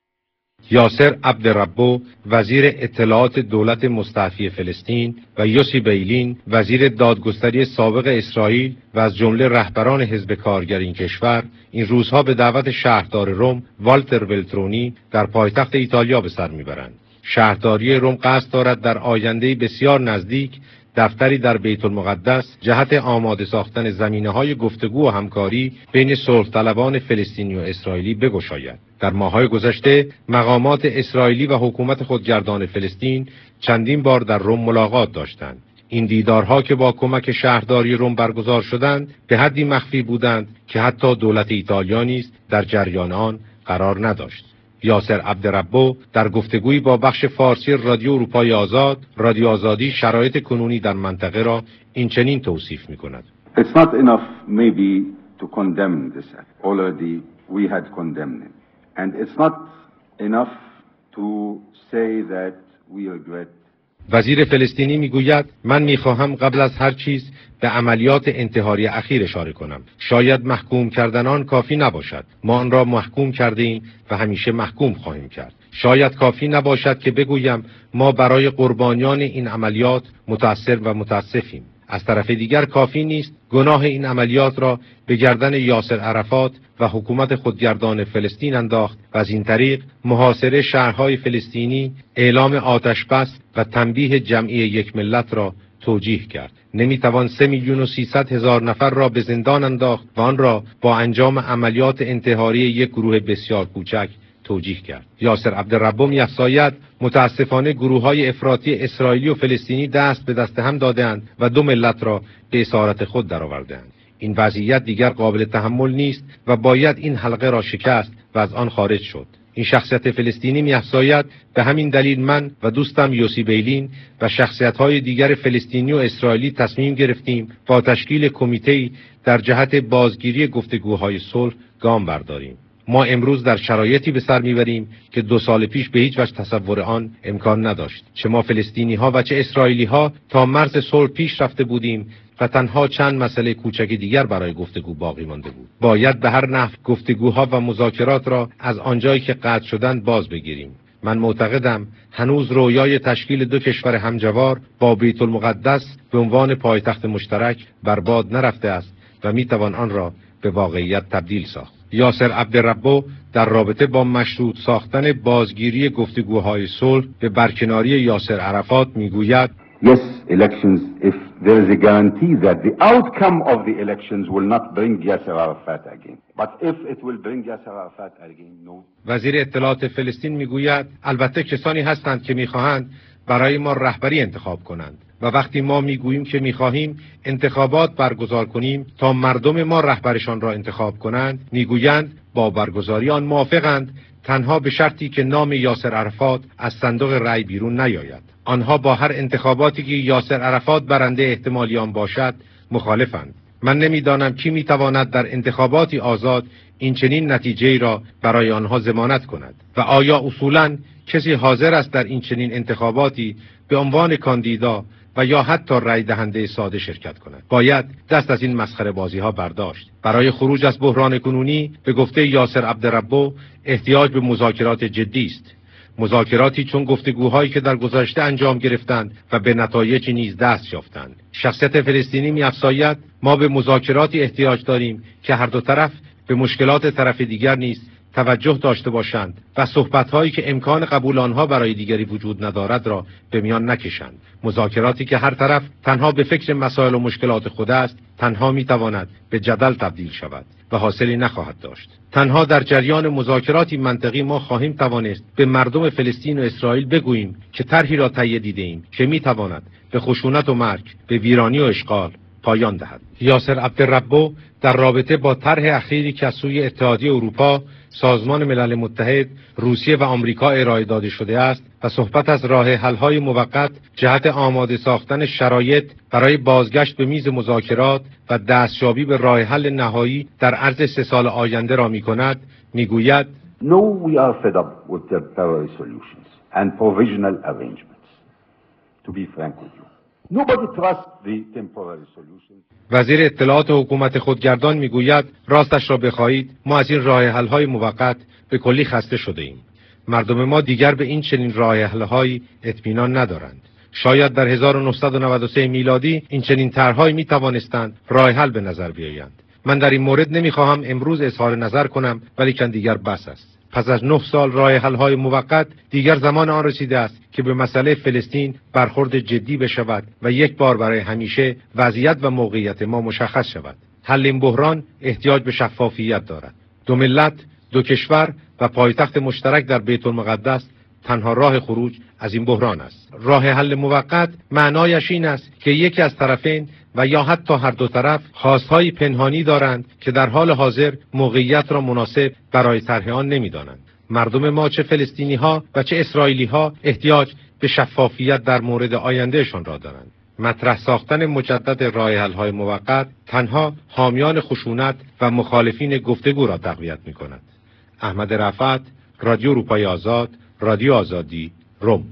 یاسر عبدالربو، وزیر اطلاعات دولت مستعفی فلسطین، و یوسی بیلین، وزیر دادگستری سابق اسرائیل و از جمله رهبران حزب کارگر این کشور، این روزها به دعوت شهردار روم والتر ولترونی در پایتخت ایتالیا به سر میبرند. شهرداری روم قصد دارد در آینده بسیار نزدیک دفتری در بیت المقدس جهت آماده ساختن زمینه‌های گفتگو و همکاری بین صلح طلبان فلسطینی و اسرائیلی بگشاید. در ماه‌های گذشته مقامات اسرائیلی و حکومت خودگردان فلسطین چندین بار در روم ملاقات داشتند. این دیدارها که با کمک شهرداری روم برگزار شدند به حدی مخفی بودند که حتی دولت ایتالیا نیز در جریان آن قرار نداشت. یاسر عبدالربو در گفتگویی با بخش فارسی رادیو اروپای آزاد رادیو آزادی شرایط کنونی در منطقه را این چنین توصیف می‌کند. It's not enough maybe to condemn this act. Already we had condemned it. And it's not enough to say that we regret. وزیر فلسطینی میگوید من میخواهم قبل از هر چیز به عملیات انتحاری اخیر اشاره کنم. شاید محکوم کردن آن کافی نباشد. ما آن را محکوم کردیم و همیشه محکوم خواهیم کرد. شاید کافی نباشد که بگویم ما برای قربانیان این عملیات متأثر و متاسفیم. از طرف دیگر کافی نیست گناه این عملیات را به گردن یاسر عرفات و حکومت خودگردان فلسطین انداخت و از این طریق محاصره شهرهای فلسطینی، اعلام آتش بس و تنبیه جمعی یک ملت را توجیه کرد. نمیتوان سه میلیون و سیصد هزار نفر را به زندان انداخت و آن را با انجام عملیات انتحاری یک گروه بسیار کوچک توجیه کرد. یاسر عبدالربو می‌افزاید متاسفانه گروه‌های افراطی اسرائیلی و فلسطینی دست به دست هم دادند و دو ملت را به اسارت خود درآوردند. این وضعیت دیگر قابل تحمل نیست و باید این حلقه را شکست و از آن خارج شد. این شخصیت فلسطینی می‌افزاید به همین دلیل من و دوستم یوسی بیلین و شخصیت‌های دیگر فلسطینی و اسرائیلی تصمیم گرفتیم با تشکیل کمیته‌ای در جهت بازگیری گفتگوهای صلح گام برداریم. ما امروز در شرایطی به سر میبریم که دو سال پیش به هیچ وجه تصور آن امکان نداشت. چه ما فلسطینی ها و چه اسرائیلی ها تا مرز صلح پیش رفته بودیم و تنها چند مسئله کوچک دیگر برای گفتگو باقی مانده بود. باید به هر نحو گفتگوها و مذاکرات را از آنجایی که قطع شدند باز بگیریم. من معتقدم هنوز رویای تشکیل دو کشور همجوار با بیت المقدس به عنوان پایتخت مشترک برباد نرفته است و میتوان آن را به واقعیت تبدیل ساخت. یاسر عبدالربو در رابطه با مشروط ساختن بازگیری گفتگوهای صلح به برکناری یاسر عرفات میگوید Yes, elections, if there is a guarantee that the outcome of the elections will not bring Yasser Arafat again. But if it will bring Yasser Arafat again, no. وزیر اطلاعات فلسطین میگوید البته کسانی هستند که میخواهند برای ما رهبری انتخاب کنند و وقتی ما میگوییم که میخواهیم انتخابات برگزار کنیم تا مردم ما رهبرشان را انتخاب کنند، میگویند با برگزاری آن موافقند، تنها به شرطی که نام یاسر عرفات از صندوق رأی بیرون نیاید. آنها با هر انتخاباتی که یاسر عرفات برنده احتمالی آن باشد مخالفند. من نمیدانم کی میتواند در انتخاباتی آزاد این چنین نتیجه‌ای را برای آنها ضمانت کند و آیا اصولاً کسی حاضر است در این چنین انتخاباتی به عنوان کاندیدا و یا حتی رای دهنده ساده شرکت کند؟ باید دست از این مسخره بازی ها برداشت. برای خروج از بحران کنونی به گفته یاسر عبدالربو احتیاج به مذاکرات جدی است. مذاکراتی چون گفتگوهایی که در گذشته انجام گرفتند و به نتایجی نیز دست یافتند. شخصیت فلسطینی می‌افزاید ما به مذاکراتی احتیاج داریم که هر دو طرف به مشکلات طرف دیگر نیز توجه داشته باشند و صحبت‌هایی که امکان قبول آنها برای دیگری وجود ندارد را به میان نکشند. مذاکراتی که هر طرف تنها به فکر مسائل و مشکلات خود است، تنها می‌تواند به جدل تبدیل شود و حاصلی نخواهد داشت. تنها در جریان مذاکراتی منطقی ما خواهیم توانست به مردم فلسطین و اسرائیل بگوییم که طرحی را تهیه دیده‌ایم که می‌تواند به خشونت و مرگ، به ویرانی و اشغال پایان دهد. یاسر عبدالربو در رابطه با طرح اخیری که از سوی اتحادیه اروپا، سازمان ملل متحد، روسیه و آمریکا ارائه داده شده است و صحبت از راه حل‌های موقت جهت آماده ساختن شرایط برای بازگشت به میز مذاکرات و دستیابی به راه حل نهایی در عرض سه سال آینده را می‌کند، می‌گوید No, we are fed up with temporary solutions and provisional arrangements. To be frank with you. Nobody trusts the temporary solutions. وزیر اطلاعات حکومت خودگردان میگوید راستش را بخواهید ما از این راه حل‌های موقت به کلی خسته شده ایم. مردم ما دیگر به این چنین راه حل‌هایی اطمینان ندارند. شاید در هزار و نهصد و نود و سه میلادی این چنین طرح‌هایی می توانستند راه حل به نظر بیایند. من در این مورد نمیخواهم امروز اظهار نظر کنم، ولی کن دیگر بس است. پس از نه سال راه حل‌های موقت دیگر زمان آن رسیده است که به مسئله فلسطین برخورد جدی بشود و یک بار برای همیشه وضعیت و موقعیت ما مشخص شود. حل این بحران احتیاج به شفافیت دارد. دو ملت، دو کشور و پایتخت مشترک در بیت المقدس تنها راه خروج از این بحران است. راه حل موقت معنایش این است که یکی از طرفین و یا حتی هر دو طرف خواستهای پنهانی دارند که در حال حاضر موقعیت را مناسب برای طرح آن نمی‌دانند. مردم ما چه فلسطینی ها و چه اسرائیلی ها احتیاج به شفافیت در مورد آیندهشان را دارند. مطرح ساختن مجدد راه حل‌های موقت تنها حامیان خشونت و مخالفین گفتگو را تقویت می‌کند. احمد رفعت، رادیو اروپای آزاد، رادیو آزادی، روم.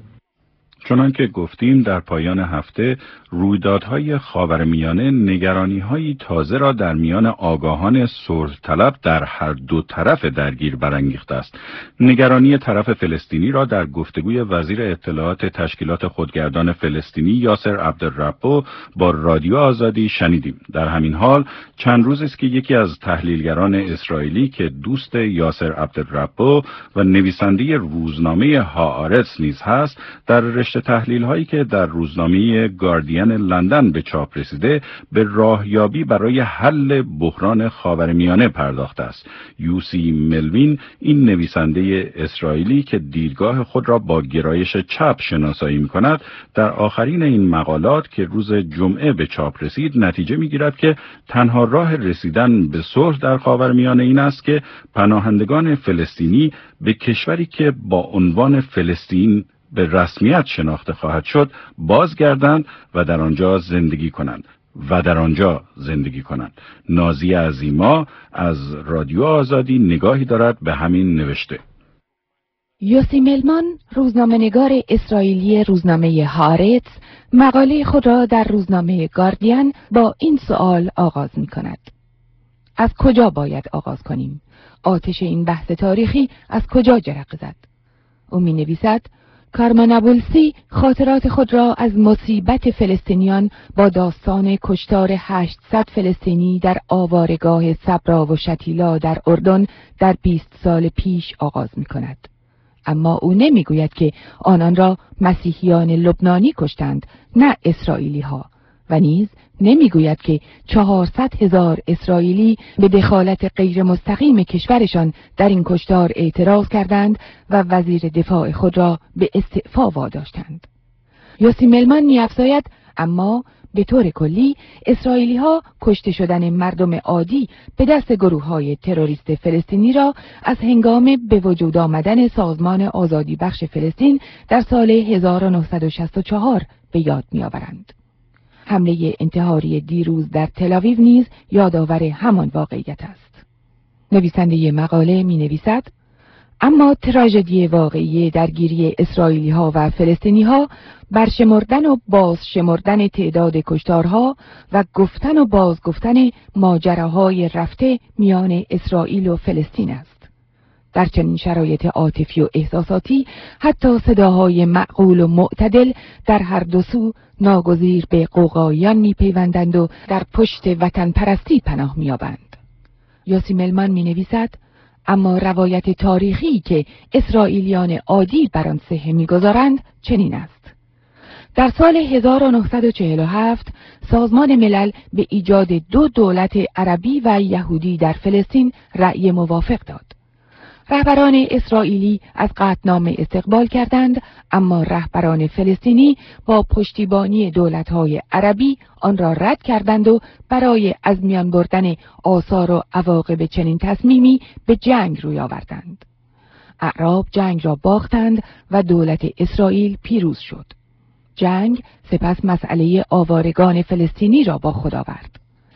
چنان که گفتیم در پایان هفته رویدادهای خاورمیانه نگرانی‌های تازه را در میان آگاهان صلح طلب در هر دو طرف درگیر برانگیخته است. نگرانی طرف فلسطینی را در گفتگوی وزیر اطلاعات تشکیلات خودگردان فلسطینی یاسر عبدالربو با رادیو آزادی شنیدیم. در همین حال چند روز است که یکی از تحلیلگران اسرائیلی که دوست یاسر عبدالربو و نویسنده روزنامه هآرتس نیز هست، در رشته تحلیل هایی که در روزنامه گاردین لندن به چاپ رسیده به راهیابی برای حل بحران خاورمیانه پرداخته است. یوسی ملوین، این نویسنده اسرائیلی که دیدگاه خود را با گرایش چپ شناسایی می‌کند، در آخرین این مقالات که روز جمعه به چاپ رسید نتیجه می‌گیرد که تنها راه رسیدن به صلح در خاورمیانه این است که پناهندگان فلسطینی به کشوری که با عنوان فلسطین به رسمیت شناخته خواهد شد بازگردند و در آنجا زندگی کنند و در آنجا زندگی کنند. نازی عظیما از رادیو آزادی نگاهی دارد به همین نوشته. یوسی ملمان، روزنامه‌نگار اسرائیلی روزنامه هآرتس، مقاله خود را در روزنامه گاردین با این سوال آغاز می کند. از کجا باید آغاز کنیم؟ آتش این بحث تاریخی از کجا جرقه زد؟ او می نویسد کارمن ابوالسی خاطرات خود را از مصیبت فلسطینیان با داستان کشتار هشتصد فلسطینی در آوارگاه صبرا و شتیلا در اردن در بیست سال پیش آغاز می کند. اما او نمی گوید که آنان را مسیحیان لبنانی کشتند، نه اسرائیلی ها، و نیز نمی گوید که چهارصد هزار اسرائیلی به دخالت غیر مستقیم کشورشان در این کشتار اعتراض کردند و وزیر دفاع خود را به استعفا واداشتند. یوسی ملمان می افزاید اما به طور کلی اسرائیلی ها کشته شدن مردم عادی به دست گروه های تروریست فلسطینی را از هنگام به وجود آمدن سازمان آزادی بخش فلسطین در سال هزار و نهصد و شصت و چهار به یاد می آورند. حمله انتحاری دیروز در تل‌آویو نیز یادآور همان واقعیت است. نویسنده مقاله می نویسد اما تراژدی واقعی درگیری اسرائیلی ها و فلسطینی ها برشمردن و بازشمردن تعداد کشتارها و گفتن و بازگفتن ماجراهای رفته میان اسرائیل و فلسطین است. در چنین شرایط عاطفی و احساساتی حتی صداهای معقول و معتدل در هر دو سو ناگزیر به قوقاییان میپیوندند و در پشت وطن پرستی پناه میابند. یوسی ملمان می نویسد اما روایت تاریخی که اسرائیلیان عادی بر آن صحه می‌گذارند چنین است: در سال هزار و نهصد و چهل و هفت سازمان ملل به ایجاد دو دولت عربی و یهودی در فلسطین رأی موافق داد. رهبران اسرائیلی از قطعنامه استقبال کردند، اما رهبران فلسطینی با پشتیبانی دولت‌های عربی آن را رد کردند و برای از میان بردن آثار و عواقب چنین تصمیمی به جنگ روی آوردند. اعراب جنگ را باختند و دولت اسرائیل پیروز شد. جنگ سپس مسئله آوارگان فلسطینی را با خود آورد.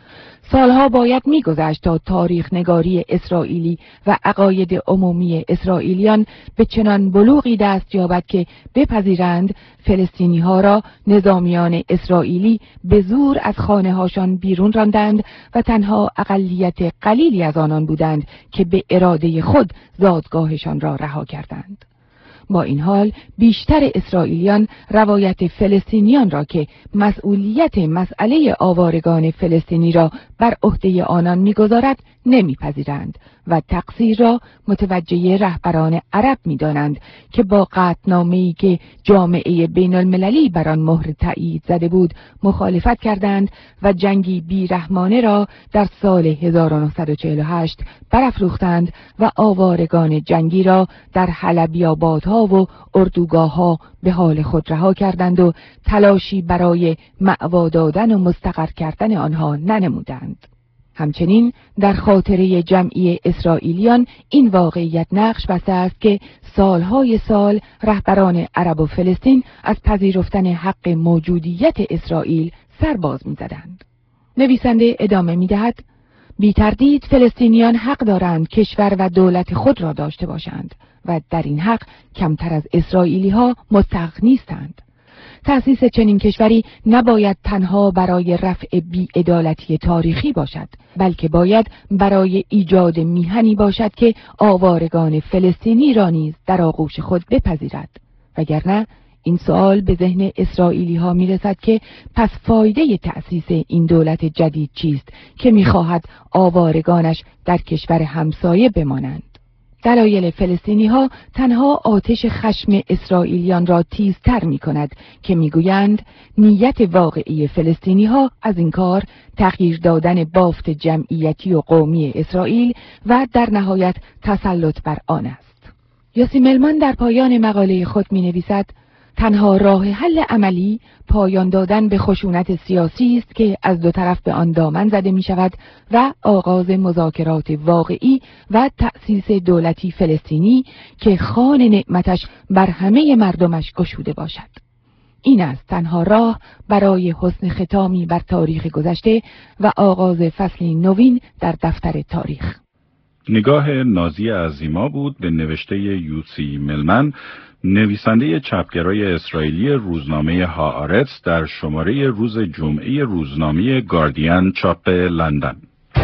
سالها باید می‌گذشت تا تاریخ نگاری اسرائیلی و عقاید عمومی اسرائیلیان به چنان بلوغی دست یابد که بپذیرند فلسطینی‌ها را نظامیان اسرائیلی به زور از خانه‌هاشان بیرون راندند و تنها اقلیت قلیلی از آنان بودند که به اراده خود زادگاهشان را رها کردند. با این حال بیشتر اسرائیلیان روایت فلسطینیان را که مسئولیت مسئله آوارگان فلسطینی را بر عهده آنان می‌گذارد نمی‌پذیرند و تقصیر را متوجه رهبران عرب می‌دانند که با قطعنامه‌ای که جامعه بین المللی بر آن مهر تایید زده بود مخالفت کردند و جنگی بیرحمانه را در سال هزار و نهصد و چهل و هشت برافروختند و آوارگان جنگی را در حلبیابادها و اردوگاه‌ها به حال خود رها کردند و تلاشی برای مأوا دادن و مستقر کردن آنها ننمودند. همچنین در خاطره جمعی اسرائیلیان این واقعیت نقش بسته است که سالهای سال رهبران عرب و فلسطین از پذیرفتن حق موجودیت اسرائیل سرباز می‌زدند. نویسنده ادامه می‌دهد: بی تردید فلسطینیان حق دارند کشور و دولت خود را داشته باشند و در این حق کمتر از اسرائیلی‌ها مستحق نیستند. تأسیس چنین کشوری نباید تنها برای رفع بی‌عدالتی تاریخی باشد، بلکه باید برای ایجاد میهنی باشد که آوارگان فلسطینی را نیز در آغوش خود بپذیرد. وگرنه این سوال به ذهن اسرائیلی ها می رسد که پس فایده تأسیس این دولت جدید چیست که می خواهد آوارگانش در کشور همسایه بمانند؟ دلایل فلسطینی ها تنها آتش خشم اسرائیلیان را تیزتر می کند که می گویند نیت واقعی فلسطینی ها از این کار تغییر دادن بافت جمعیتی و قومی اسرائیل و در نهایت تسلط بر آن است. یوسی ملمان در پایان مقاله خود می نویسد: تنها راه حل عملی پایان دادن به خشونت سیاسی است که از دو طرف به آن دامن زده می شود و آغاز مذاکرات واقعی و تأسیس دولتی فلسطینی که خوان نعمتش بر همه مردمش گشوده باشد. این است تنها راه برای حسن ختامی بر تاریخ گذشته و آغاز فصلی نوین در دفتر تاریخ. نگاه نازی عظیما بود به نوشته یوسی ملمن، نویسنده چپگرای اسرائیلی روزنامه هآرتس در شماره روز جمعه روزنامه گاردین چاپ لندن.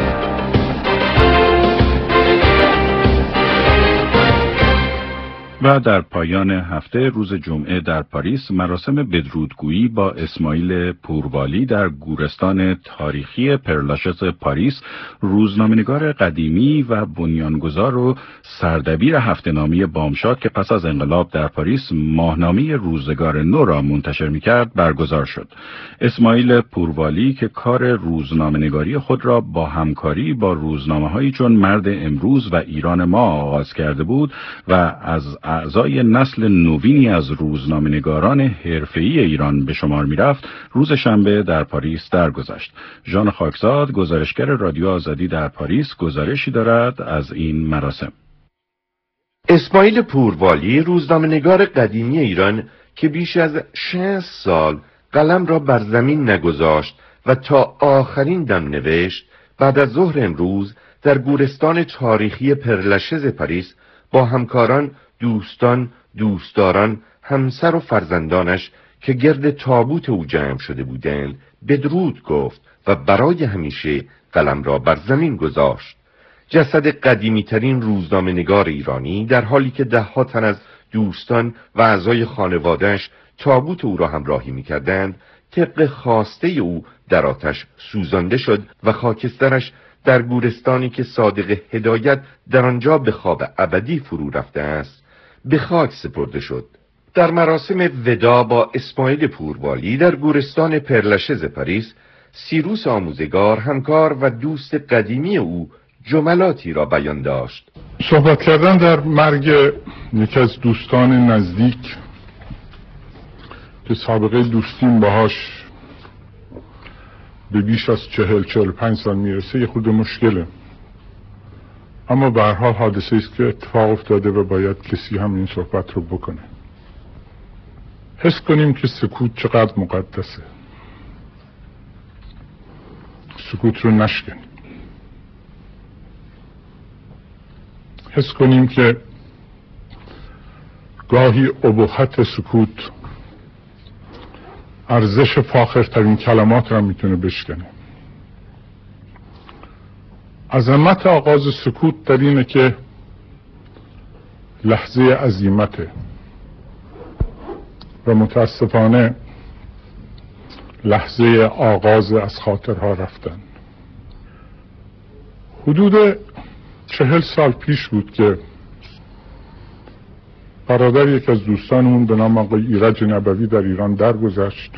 و در پایان هفته روز جمعه در پاریس مراسم بدرودگویی با اسماعیل پوروالی در گورستان تاریخی پرلاشس پاریس، روزنامه‌نگار قدیمی و بنیانگذار و سردبیر هفته‌نامه بامشاد که پس از انقلاب در پاریس ماهنامه روزگار نو را منتشر می‌کرد برگزار شد. اسماعیل پوروالی که کار روزنامه‌نگاری خود را با همکاری با روزنامه‌هایی چون مرد امروز و ایران ما آغاز کرده بود و از اعضای نسل نوینی از روزنامه‌نگاران حرفه‌ای ایران به شمار می‌رفت، روز شنبه در پاریس درگذشت. ژان خاکزاد، گزارشگر رادیو آزادی در پاریس، گزارشی دارد از این مراسم. اسماعیل پوروالی، روزنامه‌نگار قدیمی ایران که بیش از شصت سال قلم را بر زمین نگذاشت و تا آخرین دم نوشت، بعد از ظهر امروز در گورستان تاریخی پرلاشز پاریس با همکاران، دوستان، دوستداران، همسر و فرزندانش که گرد تابوت او جمع شده بودند بدرود گفت و برای همیشه قلم را بر زمین گذاشت. جسد قدیمی ترین روزنامه‌نگار ایرانی در حالی که ده ها تن از دوستان و اعضای خانواده‌اش تابوت او را همراهی می‌کردند، طبق خواسته او در آتش سوزانده شد و خاکسترش در گورستانی که صادق هدایت در آنجا به خواب ابدی فرو رفته است به خاک سپرده شد. در مراسم ودا با اسماعیل پوروالی در گورستان پرلشز پاریس، سیروس آموزگار همکار و دوست قدیمی او جملاتی را بیان داشت. صحبت کردن در مرگ یکی از دوستان نزدیک که سابقه دوستیم باهاش به بیش از چهل چهل پنج سال میرسه یه خود مشکله، اما به هر حال حادثه است که اتفاق افتاده و باید کسی هم این صحبت رو بکنه. حس کنیم که سکوت چقدر مقدسه، سکوت رو نشکنیم. حس کنیم که گاهی ابهت سکوت ارزش فاخرترین کلمات را میتونه بشکنه. عظمت آغاز سکوت در اینه که لحظه عزیمته و متاسفانه لحظه آغاز از خاطرها رفتن. حدود چهل سال پیش بود که برادر یک از دوستانمون به نام آقای ایرج نبوی در ایران درگذشت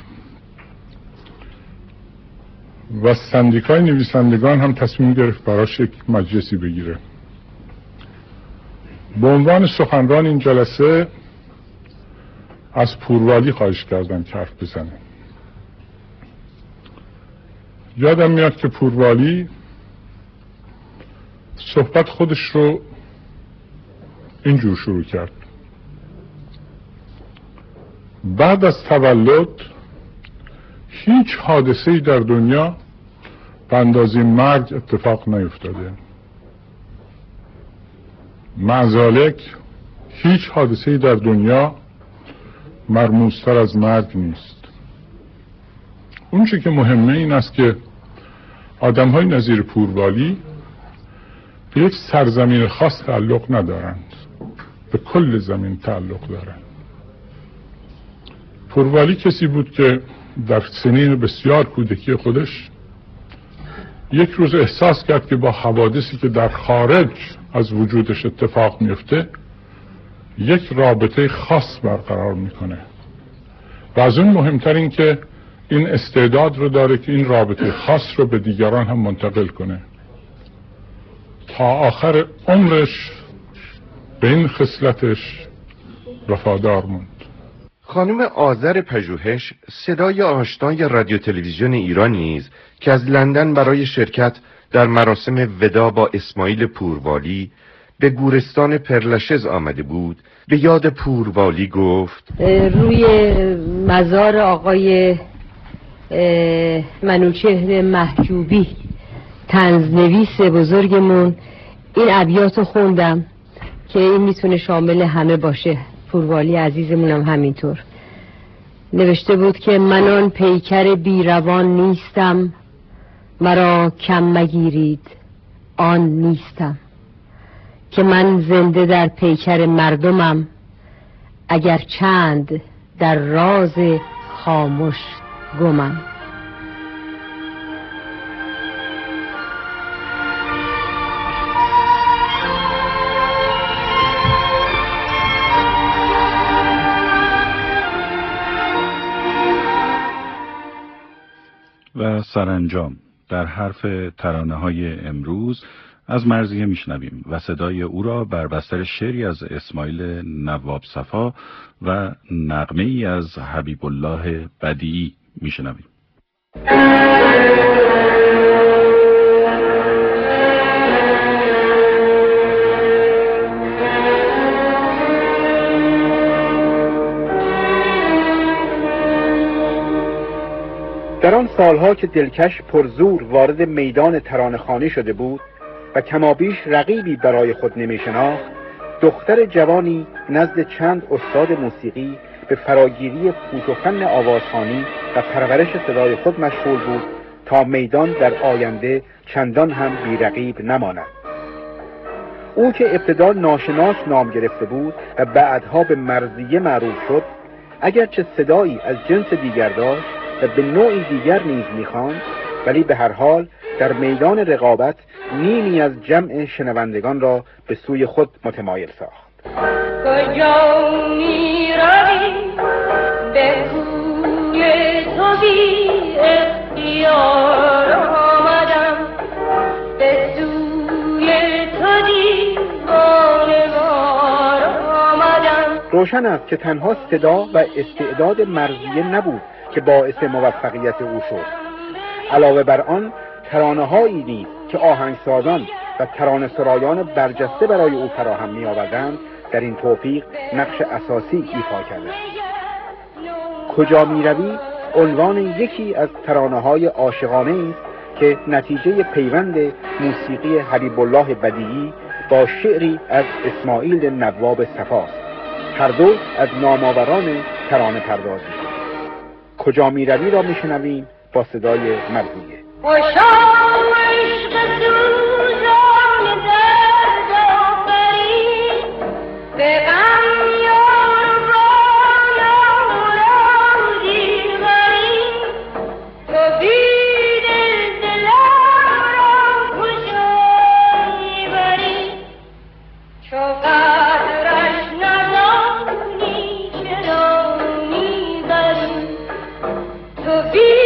و سندیکای نویسندگان هم تصمیم گرفت براش یک مجلسی بگیره. به عنوان سخنران این جلسه از پوروالی خواهش کردن که حرف بزنه. یادم میاد که پوروالی صحبت خودش رو اینجور شروع کرد: بعد از تولد هیچ حادثه‌ای در دنیا به اندازه مرگ اتفاق نیفتاده. معذالک هیچ حادثه‌ای در دنیا مرموزتر از مرگ نیست. اون چی که مهمه این است که آدم‌های نظیر پوروالی به یک سرزمین خاص تعلق ندارند، به کل زمین تعلق دارند. پوروالی کسی بود که در سنین بسیار کودکی خودش یک روز احساس کرد که با حوادثی که در خارج از وجودش اتفاق میفته یک رابطه خاص برقرار میکنه و از اون مهمتر این که این استعداد رو داره که این رابطه خاص رو به دیگران هم منتقل کنه. تا آخر عمرش به این خصلتش وفادار موند. خانم آذر پژوهش صدای آشنای رادیو تلویزیون ایران نیز که از لندن برای شرکت در مراسم ودا با اسماعیل پوروالی به گورستان پرلشز آمده بود به یاد پوروالی گفت: روی مزار آقای منوچهر محجوبی طنزنویس بزرگمون این ابیاتو خوندم که این میتونه شامل همه باشه. پوروالی عزیزمونم همینطور نوشته بود که من آن پیکر بیروان نیستم، مرا کم مگیرید آن نیستم، که من زنده در پیکر مردمم، اگر چند در راز خاموش گمم. و سرانجام در حرف ترانه های امروز از مرضیه میشنویم و صدای او را بر بستر شعری از اسماعیل نواب صفا و نغمه ای از حبیب الله بدیعی میشنویم. در آن سالها که دلکش پرزور وارد میدان ترانه‌خوانی شده بود و کمابیش رقیبی برای خود نمی‌شناخت، دختر جوانی نزد چند استاد موسیقی به فراگیری فوت و فن آوازخوانی و پرورش صدای خود مشغول بود تا میدان در آینده چندان هم بی‌رقیب نماند. او که ابتدا ناشناس نام گرفته بود و بعدها به مرضیه معروف شد، اگرچه صدایی از جنس دیگر داشت و به نوعی دیگر نیز می‌خواند، ولی به هر حال در میدان رقابت نیمی از جمع شنوندگان را به سوی خود متمایل ساخت. کجا می روی به کوی تو بی اختیار آمدم، به سوی تو دیوانه وار آمدم. روشن است که تنها صدا و استعداد مرضیه نبود که باعث موفقیت او شد. علاوه بر آن ترانه‌هایی نیز که آهنگسازان و ترانه سرایان برجسته برای او فراهم می‌آوردند در این توفیق نقش اساسی ایفا کرده. کجا می‌روی عنوان یکی از ترانه‌های عاشقانه است که نتیجه پیوند موسیقی حبیب الله بدیعی با شعری از اسماعیل نواب صفاست، هر دو از نامآوران ترانه پردازی. کجا می‌روی را می‌شنویم با صدای مرضیه. خوشا عشق سوزان درد آفرین، به غم یار بالا رازی غرین، تو بید دلم را کجا میبری، چو قدرش ندانی چرا میبری، تو بید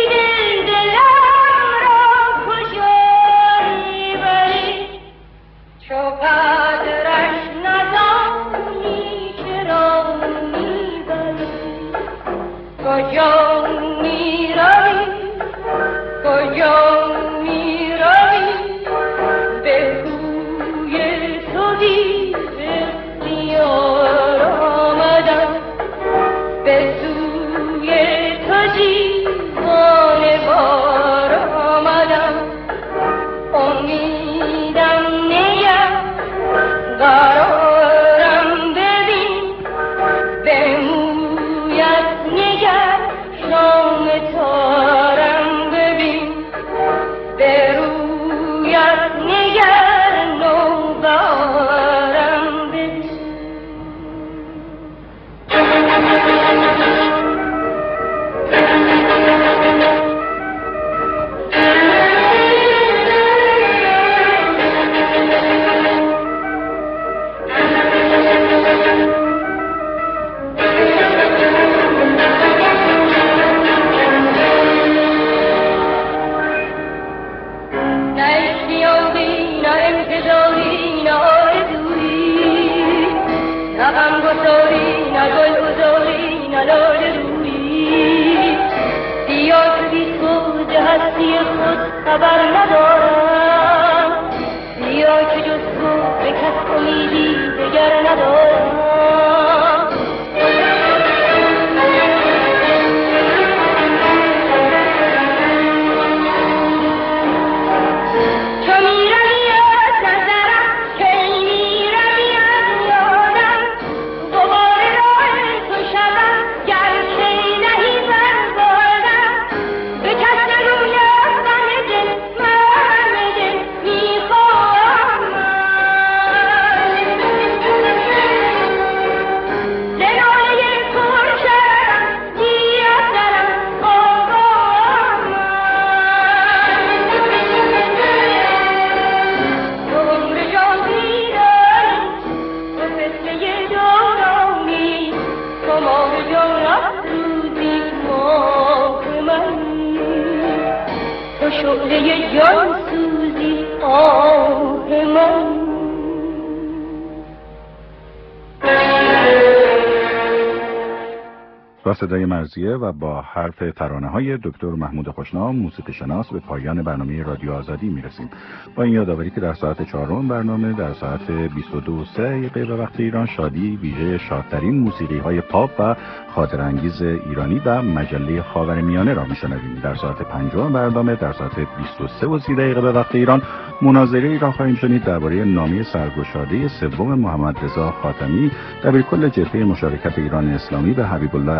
با صدای مرضیه و با حرف ترانه‌های دکتر محمود خوشنام موسیقی شناس به پایان برنامه رادیو آزادی میرسیم. با این یادآوری که در ساعت چهارم برنامه در ساعت بیست و دو و سه دقیقه به وقت ایران شادی ویژه شادترین موسیقی‌های پاپ و خاطرانگیز ایرانی و مجله خاورمیانه را میشنویم. در ساعت پنجم برنامه در ساعت بیست و سه و سی دقیقه به وقت ایران مناظره را خواهیم شنید درباره نامه سرگشاده سوم محمد رضا خاتمی دبیرکل جبهه مشارکت ایران اسلامی به حبیب الله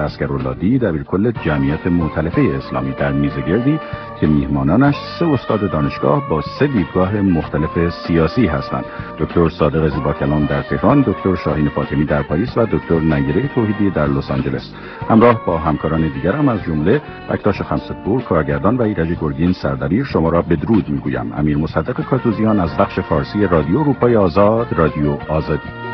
اسگراللادی دبیرکل جمعیت مؤتلفه اسلامی در میزگردی که میهمانانش سه استاد دانشگاه با سه دیدگاه مختلف سیاسی هستند: دکتر صادق زیباکلام در تهران، دکتر شاهین فاطمی در پاریس و دکتر نیره توحیدی در لس آنجلس. همراه با همکاران دیگرم از جمله بکتاش خمسطپور کارگردان و ایرج گرگین سردبیر شما را بدرود میگویم. امیر مصدق کاتوزیان از بخش فارسی رادیو اروپای آزاد، رادیو آزادی.